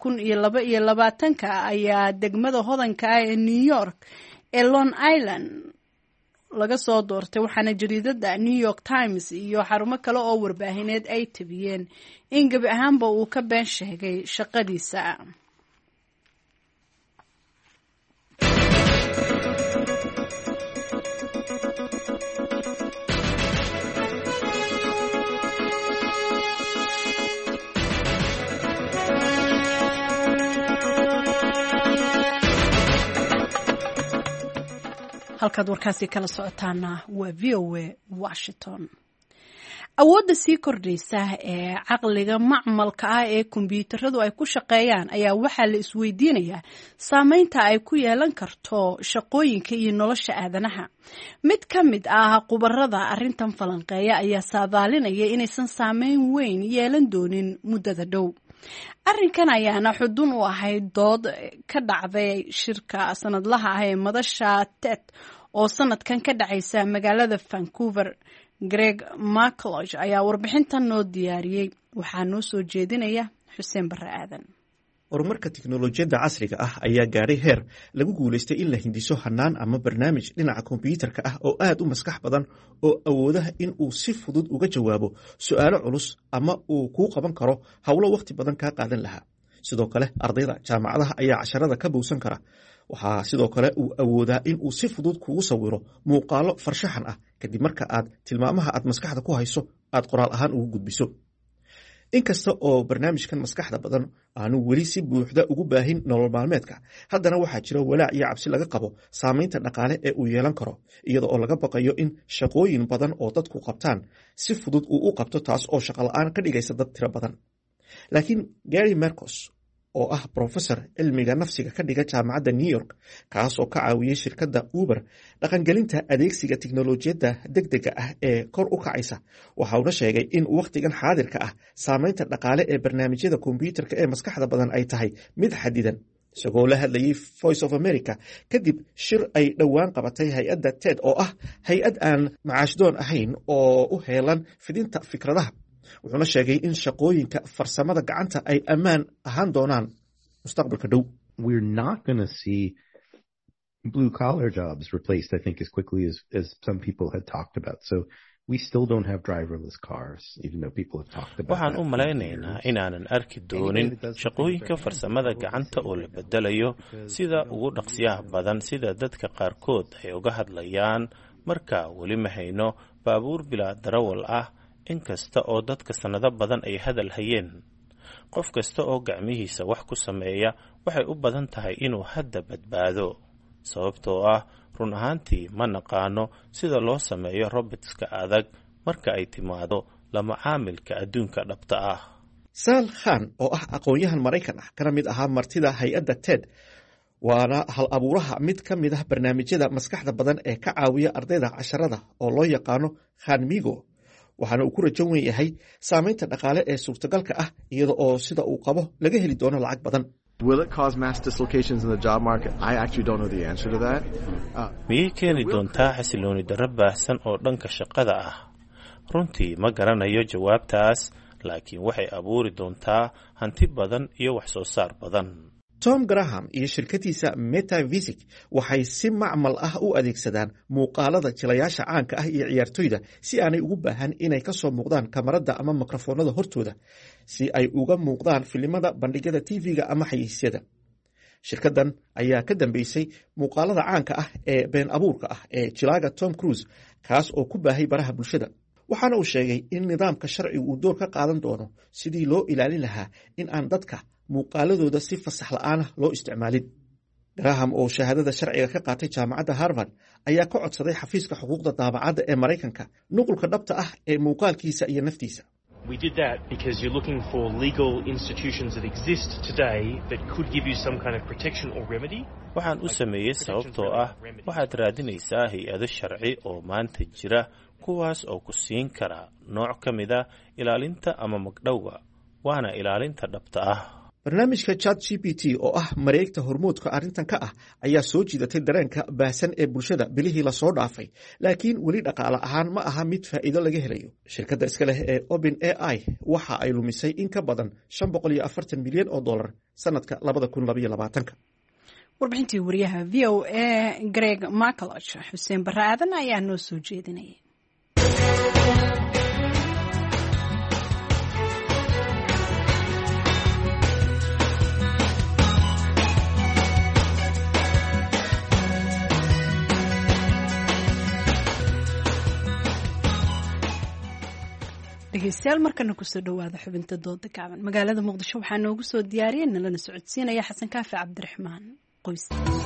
2022 ayaa degmada hodanka ah ee New York ee Long Island laga soo doortay waxaana jariidada New York Times iyo xarumo kale oo warbaahineed ay tabiyeen in gabi ahaanba uu ka been sheegay shaqadiisa. halkaad warkaasi kala socotaana waa VOA Washington. awoodda sii kordhaysa ee caqliga macmalka ah ee kombiyuutaradu ay ku shaqeeyaan ayaa waxaa la isweydiinayaa saameynta ay ku yeelan karto shaqooyinka iyo nolosha aadanaha. mid ka mid ah khubarada arrintan falanqeeya ayaa saadaalinaya inaysan saameyn weyn yeelan doonin muddada dhow. arrinkan ayaana xudun u ahayd dood ka dhacday shirka sanadlaha ah ee madasha TED oo sanadkan ka dhacaysa magaalada Vancouver. Greg McCulloch ayaa warbixintan noo diyaariyey. waxaa noo soo jeedinaya xuseen barre aadan. horumarka tiknolojiyadda casriga ah ayaa gaadhay heer lagu guulaystay in la hindiso hanaan ama barnaamij dhinaca kombiyuutarka ah oo aad u maskax badan oo awoodaha in uu si fudud uga jawaabo su'aalo culus ama uu kuu qaban karo howlo wakhti badan kaa qaadan lahaa. sidoo kale ardayda jaamacadaha ayaa casharada ka bowsan kara. waxaa sidoo kale uu awoodaa in uu si fudud kugu sawiro muuqaalo farshaxan ah kadib marka aad tilmaamaha aad maskaxda ku hayso aad qoraal ahaan ugu gudbiso. inkasta oo barnaamijkan maskaxda badan aanu weli si buuxda ugu baahin nolol maalmeedka, haddana waxaa jira walaac iyo cabsi laga qabo saamaynta dhaqaale ee uu yeelan karo, iyada oo laga baqayo in shaqooyin badan oo dadku qabtaan si fudud uu u qabto, taas oo shaqola'aan ka dhigaysa dad tiro badan. laakiin Gary Marcus oo ah professor cilmiga nafsiga ka dhiga jaamacadda New York, kaas oo ka caawiyey shirkadda Uber dhaqangelinta adeegsiga tiknolojiyadda degdega ah ee kor u kacaysa, waxa uuna sheegay in wakhtigan xaadirka ah saamaynta dhaqaale ee barnaamijyada kombiyuutarka ee maskaxda badan ay tahay mid xadidan. isagoo la hadlayay Voice of America kadib shir ay dhowaan qabatay hay-adda TED oo ah hay-ad aan macaashdoon ahayn oo u heelan fidinta fikradaha, wuxuuna sheegay in shaqooyinka farsamada gacanta ay ammaan ahaan doonaan mustaqbalka dhow. We're not going to see blue collar jobs replaced, I think, as quickly as some people had talked about. So we still don't have driverless cars, even though people have talked about waxaan u malaynaynaa inaanan arki doonin shaqooyinka farsamada gacanta oo la bedelayo sida ugu dhaqsiyaha badan sida dadka qaarkood ay uga hadlayaan. marka weli ma hayno baabuur bilaa darawal ah, inkasta oo dadka sanado badan ay hadal hayeen. qof kasta oo gacmihiisa wax ku sameeya waxay u badan tahay inuu hadda badbaado, sababtoo ah run ahaantii ma naqaano sida loo sameeyo robotska adag marka ay timaado la macaamilka adduunka dhabta ah. Sal Khan oo ah aqoon-yahan Maraykan ah kana mid ahaa martida hay-adda TED, waana hal abuuraha mid ka mid ah barnaamijyada maskaxda badan ee ka caawiya ardayda casharada oo loo yaqaano Khanmigo, waxaana uu ku rajo weyn yahay saamaynta dhaqaale ee suurtagalka ah, iyada oo sida uu qabo laga heli doono lacag badan. Will it cause mass dislocations in the job market? I actually don't know the answer to that. miyay keeni doontaa xasilooni darro baahsan oo dhanka shaqada ah? runtii ma garanayo jawaabtaas, laakiin waxay abuuri doontaa hanti badan iyo wax soo saar badan. Tom Graham iyo shirkadiisa Metavisic waxay si macmal ah u adeegsadaan muuqaalada jilayaasha caanka ah iyo ciyaartoyda si aanay ugu baahan inay ka soo muuqdaan kamarada ama mikrofoonada hortooda, si ay uga muuqdaan filimada bandhigyada TV-ga ama xayeysiisyada. shirkadan ayaa ka dambeysay muuqaalada caanka ah ee been abuurka ah ee jilaaga Tom Cruise, kaas oo ku baahay baraha bulshada. waxaana uu sheegay in nidaamka sharcigu uu door ka qaadan doono sidii loo ilaalin lahaa in aan dadka muuqaaladooda si fasax la'aan loo isticmaalin. Graham oo shahaadada sharciga ka qaatay jaamacadda Harvard ayaa ka codsaday xafiiska xuquuqda daabacadda ee Maraykanka nuqulka dhabta ah ee muuqaalkiisa iyo naftiisa. We did that because you're looking for legal institutions that exist today that could give you some kind of protection or remedy. waxaan u sameeyey sababtoo ah waxaad raadinaysaa hay-ado sharci oo maanta jira kuwaas oo ku siin kara nooc ka mid ah ilaalinta ama magdhowga, waana ilaalinta dhabta ah. barnaamijka ChatGPT oo ah mareegta hormuudka arrintan ka ah ayaa soo jiidatay dareenka baahsan ee bulshada bilihii la soo dhaafay, laakiin weli dhaqaale ahaan ma aha mid faa'iido laga helayo. shirkadda iska leh ee OpenAI waxa ay lumisay in ka badan $540 milyan sanadka 2022. warbixintii wariyaha VOA Greg McCulloch, Xuseen Barre Aadan ayaa noo soo jeedinayay. dhegeystayaal markana kusoo dhawaada xubinta dooda gaaban. magaalada muqdisho waxaa noogu soo diyaariyay nalana socodsiinaya xasan kaafi cabdiraxmaan qoys.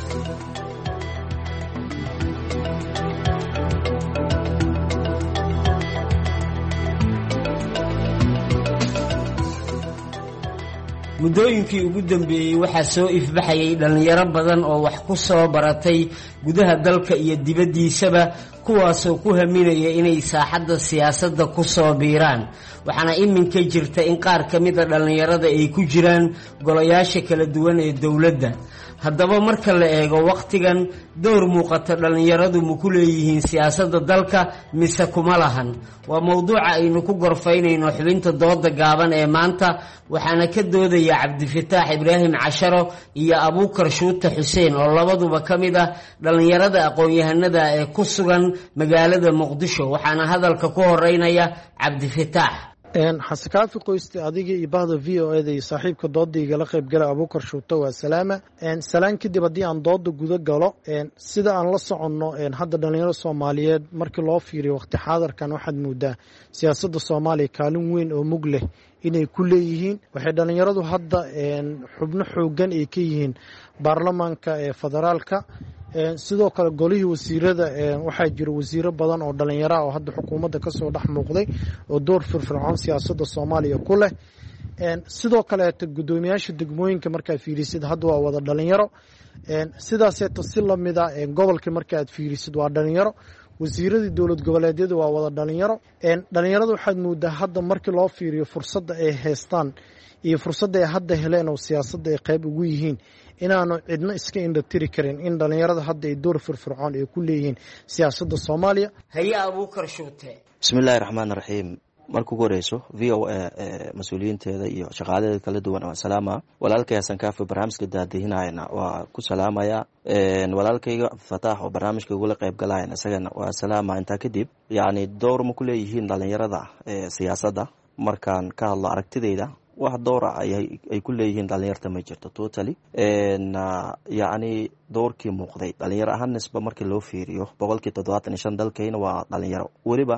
muddooyinkii ugu dambeeyey waxaa soo ifbaxayay dhallinyaro badan oo wax ku soo baratay gudaha dalka iyo dibaddiisaba, kuwaasoo ku haminaya inay saaxadda siyaasadda ku soo biiraan. waxaana iminka jirta in qaar ka mida dhallinyarada ay ku jiraan golayaasha kala duwan ee dowladda. haddaba marka la eego wakhtigan door muuqata dhallinyaradu ma ku leeyihiin siyaasadda dalka mise kuma lahan? waa mowduuca aynu ku gorfaynayno xubinta dooda gaaban ee maanta, waxaana ka doodaya cabdifataax ibraahim casharo iyo abuukar shuute xuseen oo labaduba ka mid ah dhallinyarada aqoon-yahanada ee ku sugan magaalada muqdisho. waxaana hadalka ku horeynaya cabdifataax. xasekaafi qoyste adiga iyo bahda v o eda iyo saaxiibka dooda igala qayb gala abuukar shuute waa salaama. salaan kadib haddii aan dooda guda galo, sida aan la soconno hadda dhallinyaro soomaaliyeed markii loo fiiriyo waqti xaadarkan waxaad moodaa siyaasadda soomaaliya kaalin weyn oo mug leh inay ku leeyihiin. waxay dhallinyaradu hadda xubno xoogan ay ka yihiin baarlamaanka ee federaalka. sidoo kale golihii wasiirada waxaa jira wasiiro badan oo dhalinyaro ah oo hadda xukuumadda kasoo dhex muuqday oo door firfircoon siyaasadda soomaaliya ku leh. sidoo kaleeta guddoomiyaasha degmooyinka markaad fiirisid hadda waa wada dhalinyaro. sidaaseeta si lamida gobolka markaaad fiirisid waa dhalinyaro. wasiiradii dowlad goboleedyada waa wada dhalinyaro. dhalinyarada waxaad moodaa hadda markii loo fiiriyo fursadda ay haystaan iyo fursadda ay hadda heleen oo siyaasadda ay qayb ugu yihiin inaanu cidna iska indhatiri karin in dhallinyarada hadda ay door firfircoon ay ku leeyihiin siyaasadda soomaaliya. haye abuukar shuute. bismillahi raxmaani raxiim. marka ugu horeyso v o a mas-uuliyiinteeda iyo shaqaaladeeda kala duwan waa salaama. walaalkay xasan kaafi barnaamijka daadihinayana waa ku salaamaya. walaalkayga fataax oo barnaamijka igula qayb galayana isagana waa salaama. intaa kadib yacni door ma ku leeyihiin dhallinyarada siyaasadda markaan ka hadlo aragtidayda wax doora ay ku leeyihiin dhalinyarta ma jirto totally. yacni doorkii muuqday dhalinyaro ahaan nisba markii loo fiiriyo 75% dalkayna waa dhalinyaro. weliba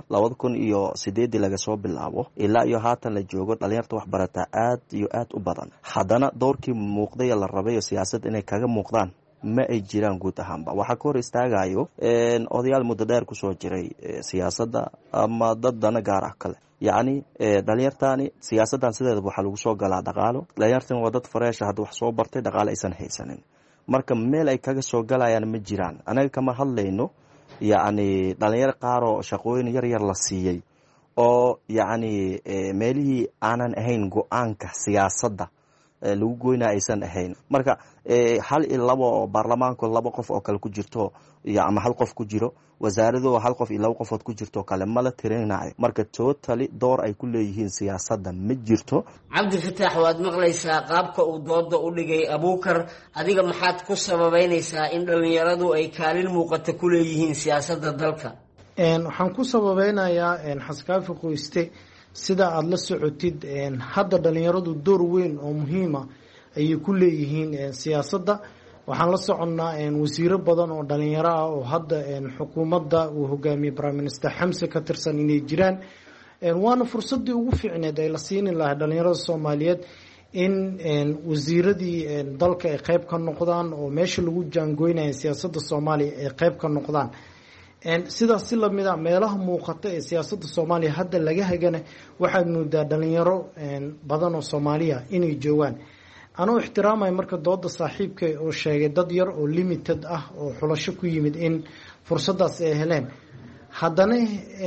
2008 laga soo bilaabo ilaa iyo haatan la joogo dhalinyarta wax barata aad iyo aad u badan. haddana doorkii muuqday la rabay siyaasad inay kaga muuqdaan ma ay jiraan guud ahaanba. waxaa ka hor istaagayo odayaal muddo dheer kusoo jiray siyaasadda ama dad dana gaar ah kale. yacni dhalinyartani siyaasaddan sideedaba waxaa lagu soo galaa dhaqaalo. dhalinyartan waa dad fareesha hadda wax soo bartay dhaqaalo aysan haysanin, marka meel ay kaga soo galayaan ma jiraan. anaga kama hadlayno yacni dhalinyaro qaar oo shaqooyin yar yar la siiyey oo yacni meelihii aanan ahayn go-aanka siyaasadda lagu goyna aysan ahayn. marka hal iyo labo oo baarlamaanku labo qof oo kale ku jirto ama hal qof ku jiro, wasaarado hal qof iyo labo qofood ku jirto kale mala tirinayo. marka totally door ay ku leeyihiin siyaasadda ma jirto. cabdifataax waad maqlaysaa qaabka uu dooda u dhigay abuukar. adiga maxaad ku sababeynaysaa in dhallinyaradu ay kaalin muuqata ku leeyihiin siyaasadda dalka? waxaan ku sababeynayaa xaskaafi qoyste sida aada la socotid hadda dhalinyaradu door weyn oo muhiima ayay ku leeyihiin siyaasadda. waxaan la soconnaa wasiiro badan oo dhalinyaro ah oo hadda xukuumadda uu hogaamiyey prime minister xamse ka tirsan inay jiraan. waana fursaddii ugu fiicneed ay la siini lahay dhalinyarada soomaaliyeed in wasiiradii dalka ay qayb ka noqdaan oo meesha lagu jaangoynaya siyaasadda soomaaliya ay qayb ka noqdaan. sidaas si lamid a meelaha muuqata ee siyaasadda soomaaliya hadda laga hagana waxaad moodaa dhalinyaro badan oo soomaaliya inay joogaan. anuu ixtiraamaya marka dooda saaxiibka oo sheegay dad yar oo limited ah oo xulasho ku yimid in fursaddaas ay heleen. haddana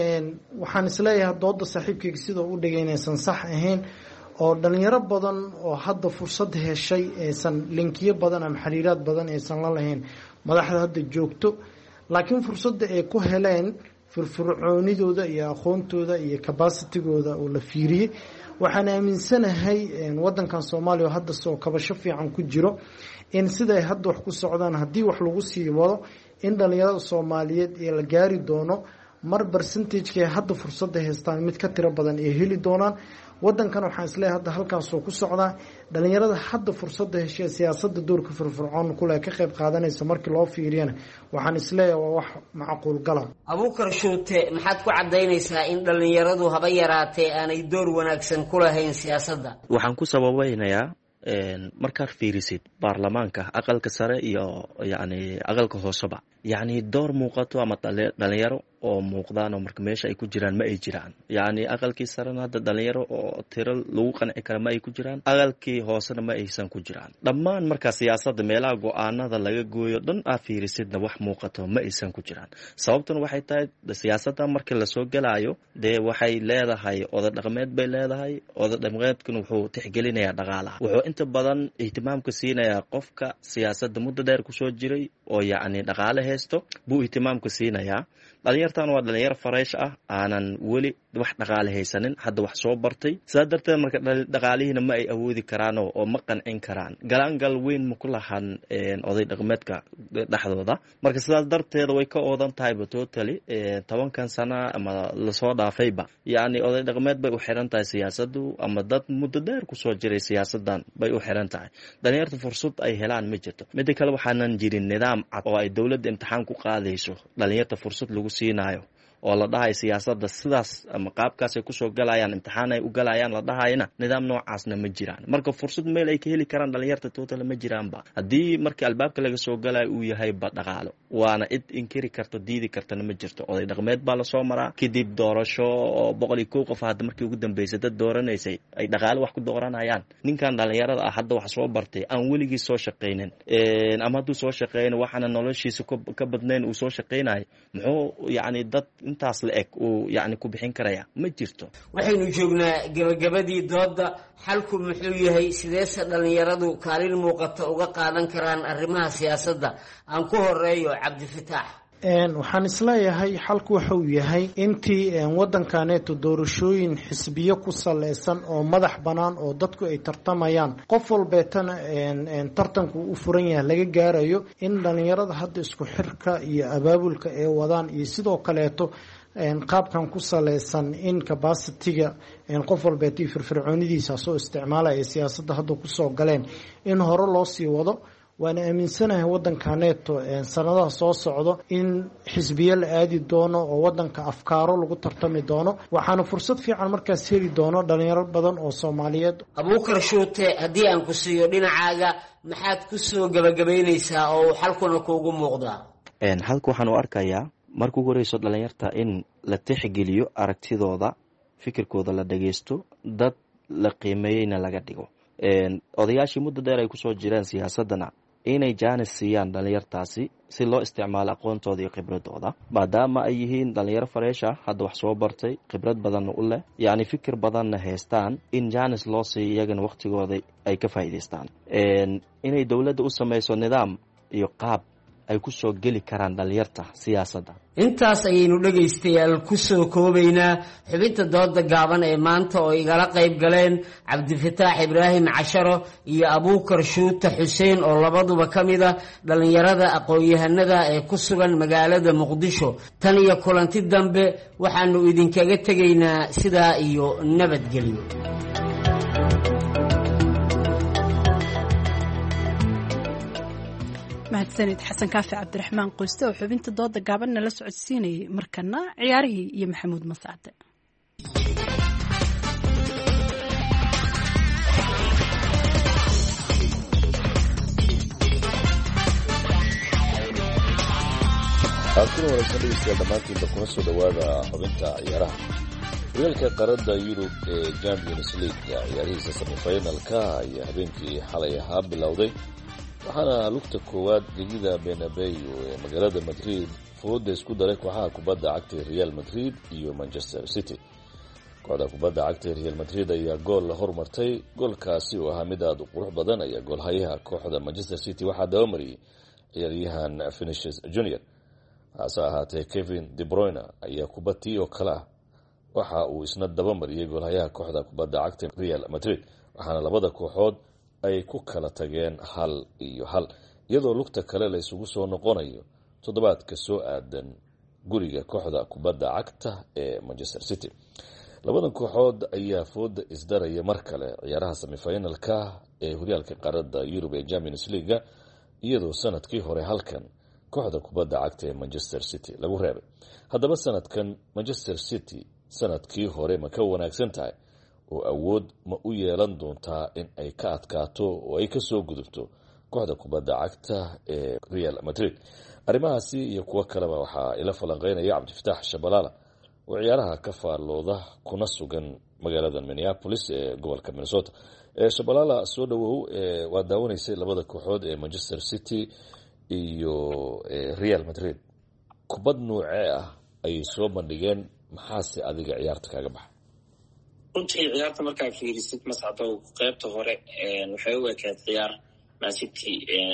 waxaan isleeyahay dooda saaxiibkayga sidoo u dhigay inaysan sax ahayn oo dhalinyaro badan oo hadda fursad heshay aysan linkiyo badan ama xiriiraad badan aysan la lahayn madaxda hadda joogto, laakiin fursadda ay ku heleen firfircoonidooda iyo aqoontooda iyo capacitigooda oo la fiiriyey. waxaan aaminsanahay wadankan soomaaliya oo hadda soo kabasho fiican ku jiro in siday hadda wax ku socdaan haddii wax lagu sii wado in dhalinyarada soomaaliyeed ee la gaari doono mar percentageka hadda fursadda haystaan mid ka tiro badan ay heli doonaan. wadankan waxaan isleeyahay hadda halkaasoo ku socdaa dhalinyarada hadda fursadda heshay siyaasadda doorka firfircoon kule ka qayb qaadanaysa markii loo fiiriyana waxaan isleeyahay waa wax macquul gala. abuukar shuute maxaad ku cadaynaysaa in dhalinyaradu haba yaraatee aanay door wanaagsan ku lahayn siyaasadda? waxaan ku sababeynayaa markaad fiirisid baarlamaanka aqalka sare iyo yacni aqalka hooseba yacni door muuqato ama dhalinyaro oo muuqdaan oo marka meesha ay ku jiraan ma ay jiraan. yacni aqalkii sarena hadda dhalinyaro oo tiro lagu qanci kara ma ay ku jiraan, aqalkii hoosena ma aysan ku jiraan. dhammaan marka siyaasadda meelaha go-aanada laga gooyo dhan aa fiirisidna wax muuqato ma aysan ku jiraan. sababtuna waxay tahay siyaasadda markii lasoo gelaayo dee waxay leedahay oday dhaqameed bay leedahay. oday dhaqameedkuna wuxuu tixgelinayaa dhaqaalaha, wuxuu inta badan ihtimaamka siinayaa qofka siyaasadda muddo dheer kusoo jiray oo yacni dhaqaale haysto buu ihtimaamka siinayaa. dhalinyartan waa dhalinyaro fareesh ah, aanan weli wax dhaqaale haysanin, hadda wax soo bartay. sidaa darteed marka dhaqaalihiina ma ay awoodi karaan oo ma qancin karaan. galaangal weyn ma ku lahan oday dhaqameedka dhexdooda. marka sidaas darteeda way ka oodan tahayba totally 10 sano ama lasoo dhaafayba yacni oday dhaqameed bay u xiran tahay siyaasaddu, ama dad muddo dheer kusoo jiray siyaasadan bay u xiran tahay. dhalinyarta fursad ay helaan ma jirto. midda kale waxaanan jirin nidaam cad oo ay dowladda imtixaan ku qaadayso dhalinyarta fursad lagu siinayo oo la dhahayo siyaasadda sidaas ama qaabkaasay kusoo galayaan, imtixaan ay u galayaan la dhahayana nidaam noocaasna ma jiraan. marka fursad meel ay ka heli karaan dhalinyarta total ma jiraanba. haddii markii albaabka laga soo galayo uu yahayba dhaqaalo, waana cid inkiri karto diidi kartana ma jirto. oday dhaqameed baa lasoo maraa, kadib doorasho oo 101 qof hadda markii ugu dambeysay dad dooranaysay ay dhaqaalo wax ku dooranayaan. ninkan dhalinyarada ah hadda wax soo bartay aan weligii soo shaqaynin, ama hadduu soo shaqeyno waxaana noloshiisa ka badnayn uu soo shaqaynayo, muxuu yacni dad intaas la eg uu yacni ku bixin karaya? ma jirto. waxaynu joognaa gabagabadii dooda. xalku muxuu yahay? sideese dhalinyaradu kaalin muuqata uga qaadan karaan arrimaha siyaasadda? aan ku horeeyo cabdifataax. waxaan isleeyahay xalku waxa uu yahay intii waddankaneeto doorashooyin xisbiyo ku saleysan oo madax bannaan oo dadku ay tartamayaan, qof walbeetana tartanku u furan yahay laga gaarayo in dhalinyarada hadda isku xirka iyo abaabulka ee wadaan iyo sidoo kaleeto qaabkan ku saleysan in capacity-ga qof walbeeto iyo firfircoonidiisa soo isticmaalaya siyaasadda hadda kusoo galeen in hore loo sii wado. waana aaminsanahay waddankaneeto sanadaha soo socdo in xisbiyo la aadi doono oo waddanka afkaaro lagu tartami doono, waxaana fursad fiican markaas heli doono dhalinyaro badan oo Soomaaliyeed. Abuukar Shuute, haddii aan ku siiyo dhinacaaga, maxaad ku soo gabagabaynaysaa oo xalkuna kuugu muuqdaa? halka waxaan u arkayaa marka ugu horeyso dhalinyarta in la tixgeliyo aragtidooda, fikirkooda la dhageysto, dad la qiimeeyeyna laga dhigo. odayaashii muddo dheer ay kusoo jireen siyaasadana inay jaanis siiyaan dhalinyartaasi si loo isticmaalo aqoontooda iyo khibradooda, maadaama ay yihiin dhalinyaro fareesha hadda wax soo bartay, khibrad badanna u leh, yacni fikir badanna haystaan, in jaanis loo siiyo iyagana waqtigooda ay ka faa'iidaystaan. inay dowladda u samayso nidaam iyo qaab ay ku soo geli karaan dhalinyarta siyaasadda. intaas ayaynu dhegaystayaal ku soo koobaynaa xubinta dooda gaaban ee maanta oo igala qayb galeen cabdifataax ibraahim casharo iyo abuukar shuute xuseen oo labaduba ka mid a dhalinyarada aqoon-yahanada ee ku sugan magaalada muqdisho. tan iyo kulanti dambe waxaanu idinkaga tegaynaa sidaa iyo nabadgelyo. mahadsanid xasan kaafi cabdiraxmaan qoyste oo xubinta dooda gaaban nala socodsiinayay. markana ciyaarihii iyo maxamuud mascade. kuna wanaagsan dhegeystayaal dhammaantiinba kuna soo dhowaada xubinta ciyaaraha. horyaalka qaarada Yurub ee Champions League ciyaarihiisa semifinalka ayaa habeenkii xalay ahaa bilowday, waxaana lugta koowaad gegida Bernabeu ee magaalada Madrid fooda isku daray kooxaha kubadda cagta Real Madrid iyo Manchester City. kooxda kubadda cagta Real Madrid ayaa gool la hormartay, goolkaasi oo ahaa mid aad u qurux badan ayaa goolhayaha kooxda Manchester City waxaa dabamariyay ciyaaryahan Vinicius Junior. hase ahaatee Kevin De Bruyne ayaa kubadii oo kale ah waxa uu isna dabamariyay goolhayaha kooxda kubadda cagta Real Madrid, waxaana labada kooxood ay ku kala tageen 1-1 iyadoo lugta kale la isugu soo noqonayo toddobaadka soo aadan guriga kooxda kubadda cagta ee Manchester City. labadan kooxood ayaa fooda isdaraya mar kale ciyaaraha semifinalka ee horyaalka qaarada Yurub ee Champions League, iyadoo sanadkii hore halkan kooxda kubadda cagta ee Manchester City lagu reebay. haddaba sanadkan Manchester City sanadkii hore ma ka wanaagsan tahay oo awood ma u yeelan doontaa in ay ka adkaato oo ay ka soo gudubto kooxda kubadda cagta ee Real Madrid? arrimahaasi iyo kuwo kaleba waxaa ila falanqeynaya cabdifataax Shabalala oo ciyaaraha ka faallooda kuna sugan magaalada Minneapolis ee gobolka Minnesota. Shabalala soo dhawow, waa daawanaysay labada kooxood ee Manchester City iyo Real Madrid. kubad noocee ah ay soo bandhigeen, maxaase adiga ciyaarta kaaga baxay? runtii ciyaarta markaa fiirisid mascado qaybta hore waxay u ekayd ciyaar Man City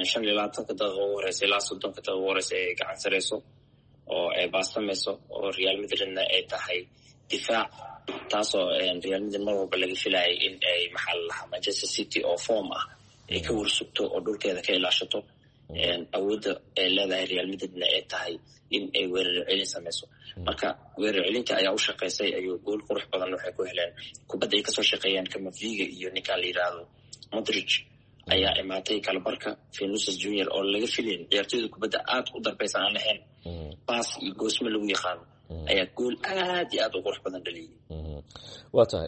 25 daqiiqo ugu horeysay ilaa 30 daqiiqo ugu horeysay ay gacan sareyso oo ay baastamayso, oo Real Madridna ay tahay difaac, taasoo Real Madrid mar walba laga filayay in ay maxal lahaa Manchester City oo form ah ay ka warsugto oo dhulkeeda ka ilaashato. awoodda ay leedahay Real Madridna ay tahay in ay weerar celin samayso. marka weerar celinta ayaa u shaqeysay, ayuu gool qurux badan waxay ku heleen. kubadda ay kasoo shaqeeyeen Camavinga iyo ninka la yiraahdo Modric ayaa imaatay kalabarka Vinicius Junior oo laga filayn ciyaartoyda kubadda aad u darbeysan aan lahayn, pass iyo goosmo lagu yaqaan, ayaa gool aad iyo aad u qurux badan dhaliyay. waa tahay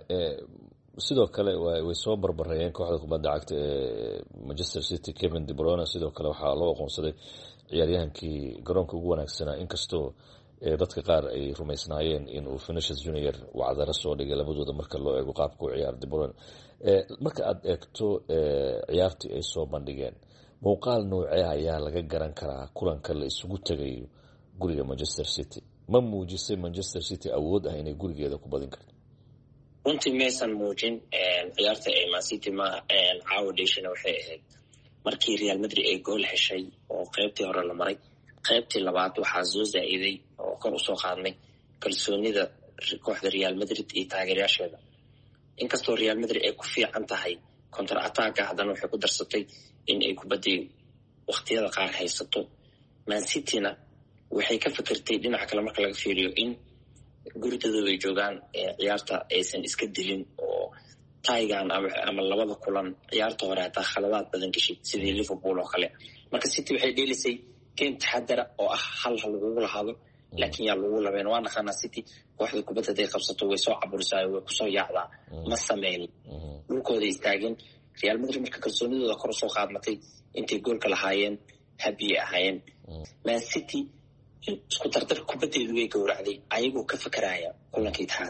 sidoo kale way soo barbareeyeen kooxda kubadda cagta ee Manchester City. Kevin De Bruyne sidoo kale waxaa loo aqoonsaday ciyaaryahankii garoonka ugu wanaagsanaa, inkastoo dadka qaar ay rumaysnaayeen in uu Vinicius Junior wacdara soo dhigay labadooda marka loo eego qaabka u ciyaar De Bruyne. marka aad eegto ciyaartii ay soo bandhigeen, muuqaal noocee ayaa laga garan karaa kulanka la isugu tagayo guriga Manchester City? ma muujisay Manchester City awood ah inay gurigeeda ku badin karto? runtii maysan muujin. ciyaarta ay Man City ma caawa dheshana waxay ahayd markii Real Madrid ay gool heshay oo qaybtii hore la maray. qaybtii labaad waxaa soo zaa'iday oo kor u soo qaadnay kalsoonida kooxda Real Madrid iyo taageerayaasheeda. inkastoo Real Madrid ay ku fiican tahay counter attack, haddana waxay ku darsatay in ay kubadii waqtiyada qaar haysato. Man City-na waxay ka fikirtay dhinaca kale marka laga fiiriyo in guridooda ay joogaan ciyaarta aysan iska dilin, oo taygan ama labada kulan ciyaarta hore hataa khaladaad badan gashay sidii Liverpool oo kale. marka City waxay dheelisay game taxadara oo ah hal lagu lahaado, laakiin yaa lagu labeen. waa naqana City kooxda kubadda ay qabsato way soo caburisaa, way ku soo yaacdaa, ma sameyn dhulkooda istaagin. Real Madrid marka kalsoonidooda kor soo qaadmatay intay goolka lahaayeen happy ahaayeen. Man City isku dardar kubaddeedu way gowracday ayagoo ka fakaraya kulankii Itixaad.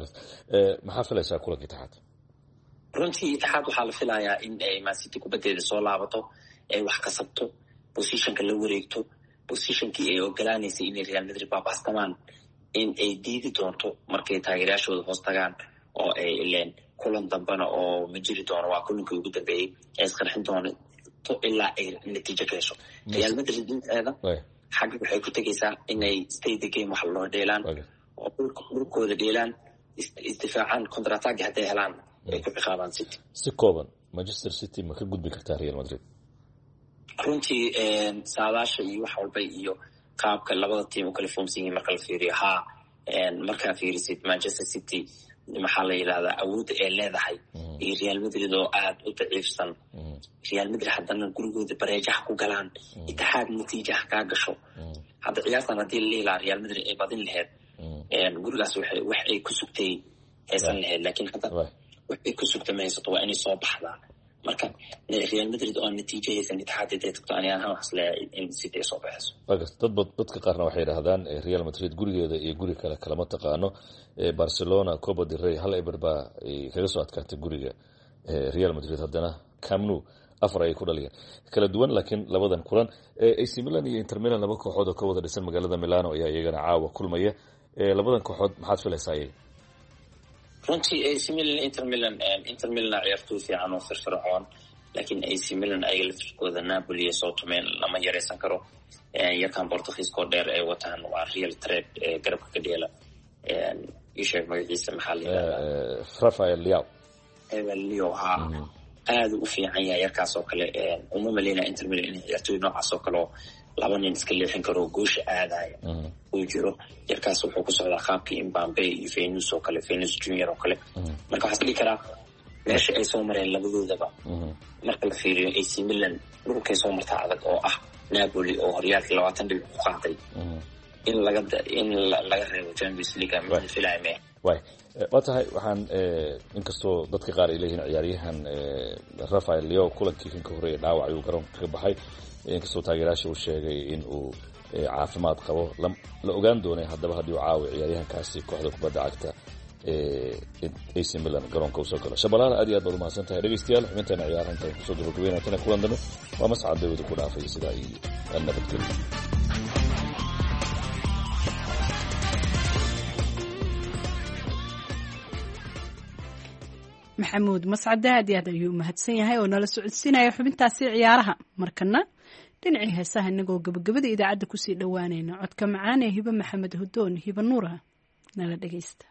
maxaa filaysaa kulankii Itixaad? runtii Itixaad waxaa la filayaa in ay Man City kubaddeeda soo laabato, ay wax kasabto, positionka la wareegto, positionkii ay ogolaanaysay inay Real Madrid baabastamaan in ay diidi doonto markay taageerayaashooda hoos tagaan, oo ay ileen kulan dambana oo ma jiri doono, waa kulankii ugu dambeeyey ay isqarxin doono ilaa ay natiijo ka hesho. Real Madrid dinteeda xagga waxay ku tegaysaa inay stay the game wax loo dheelaan oo dhulkooda dheelaan, isdifaacaan, counter attack hadday helaan ay ku ciqaabaan City. si kooban Manchester City ma ka gudbi kartaa Real Madrid? runtii saadaasha iyo wax walba iyo qaabka labada tiim u kala foomsan yihiin marka la fiiriyo markaa fiirisid Manchester City maxaa la yidhahdaa awoodda ay leedahay iyo Real Madrid oo aad u daciifsan. Real Madrid haddana gurigooda bareejaha ku galaan, Itixaad natiijaha kaa gasho. hadda ciyaartan haddii la leelaa Real Madrid ay badin lahayd, gurigaas wax ay ku sugtay haysan lahayd, laakiin hadda wax ay ku sugtay ma haysato, waa inay soo baxdaa. marka Real Madrid oo natiijo haysan Itixaad ay tagto aniyaan wax leeyahay in City ay soo baxayso. dadka qaarna waxay yidhaahdaan Real Madrid gurigeeda iyo guri kale kalama taqaano. Barcelona Copa del Rey 1-0 baa kaga soo adkaatay guriga Real Madrid, haddana Camp Nou 4 ay ku dhaliyeen. kala duwan laakiin labadan kulan AC Milan iyo Inter Milan, laba kooxood oo ka wada dhisan magaalada Milano ayaa iyagana caawa kulmaya. labadan kooxood maxaad filaysaa iyaga? runtii AC Milan Inter Milan ciyaartoy fiican oo firfircoon, laakiin AC Milan ayaga laftirkooda Napoli iyo Southampton lama yareysan karo. yarkan Portugiiska dheer ay wataan waa Real Trade garabka ka dheela. isheeg magaciisa maxaa la yidhahdaa? Rafael Leao. aad u fiican yahay yarkaas oo kale. uma maleyna Inter Milan in ciyaartoy noocaas oo kale oo laba nin iska leexin karo goosha aadaya uu jiro. yarkaas wuxuu ku socdaa qaabkii Mbappe iyo Vinicius oo kale, Vinicius Junior oo kale. marka waxaa dhihi karaa meesha ay soo mareen labadoodaba marka la fiiriyo AC Milan dhulkay soo martaa adag oo ah Napoli oo horyaalkii 20 dhibic ku qaaday in laga reebo Champions League ma filaayme waa tahay waxaan inkastoo dadka qaar ay leeyihiin ciyaaryahan Rafael Leo kulankii kan ka horeeyay dhaawac ayuu garoonka ka baxay inkastoo taageerayaasha uu sheegay in uu caafimaad qabo la ogaan doonay haddaba haddii uu caawi ciyaaryahankaasi kooxda kubadda cagta AC Milan garoonka usoo galo. Shabalala aad iyo aad baad u mahadsan tahay dhegeystayaal xubinteena ciyaaraha intaan kusoo gabagabeynaa tana kulan dambe waa mascad dawada ku dhaafay sidaa iyo nabadgelyo. maxamuud mascade aad iyo aad ayuu mahadsan yahay oo nala socodsiinaya xubintaasi ciyaaraha. markana dhinacii heesaha inagoo gabagabada idaacadda kusii dhowaanayna codka macaan ee hibe maxamed hudoon hibe nuura nala dhegeysta.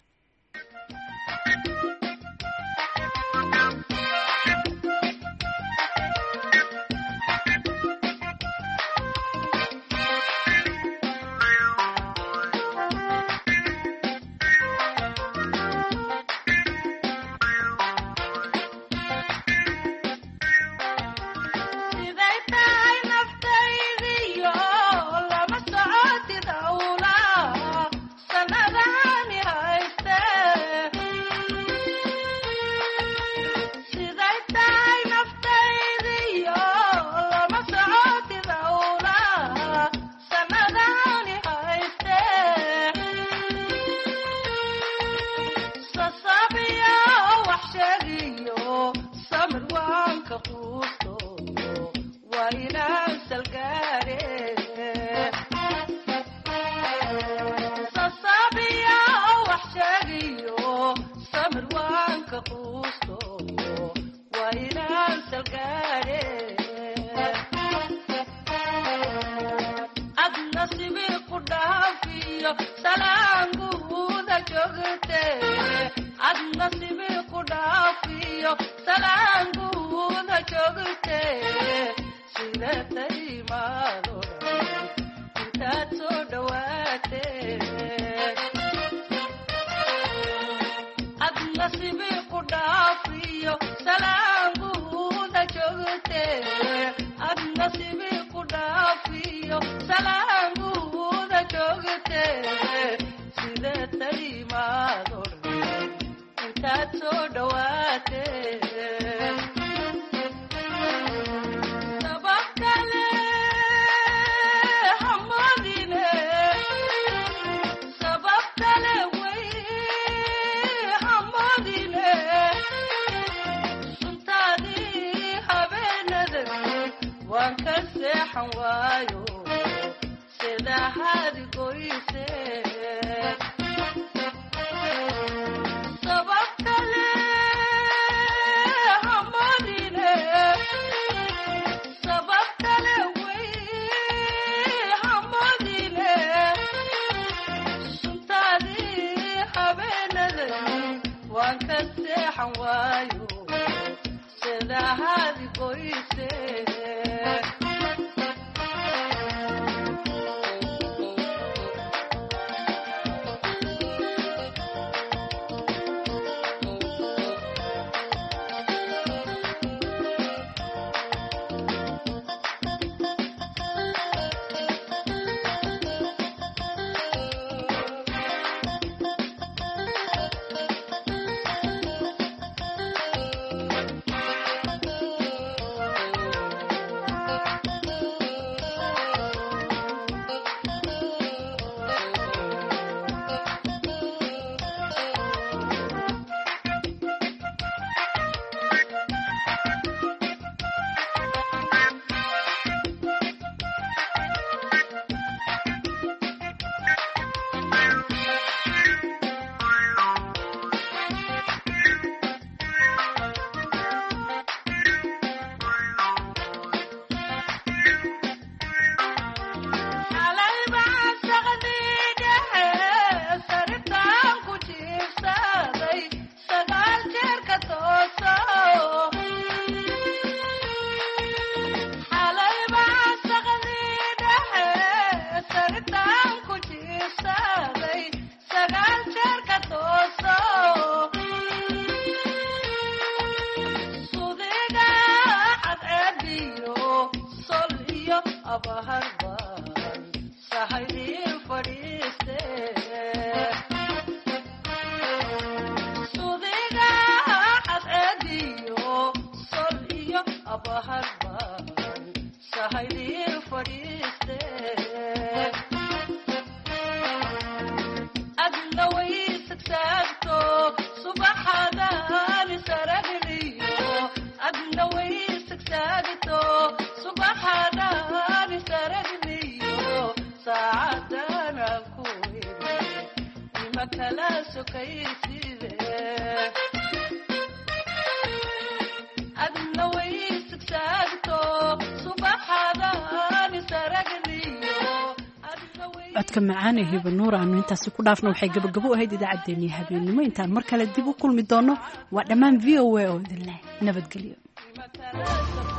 codka macaane hiba nuur aanu intaasi ku dhaafno waxay gabagabo ahayd idaacaddeenii habeenimo intaan mar kale dib u kulmi doono waa dhammaan VOA oo idin leh nabadgelyo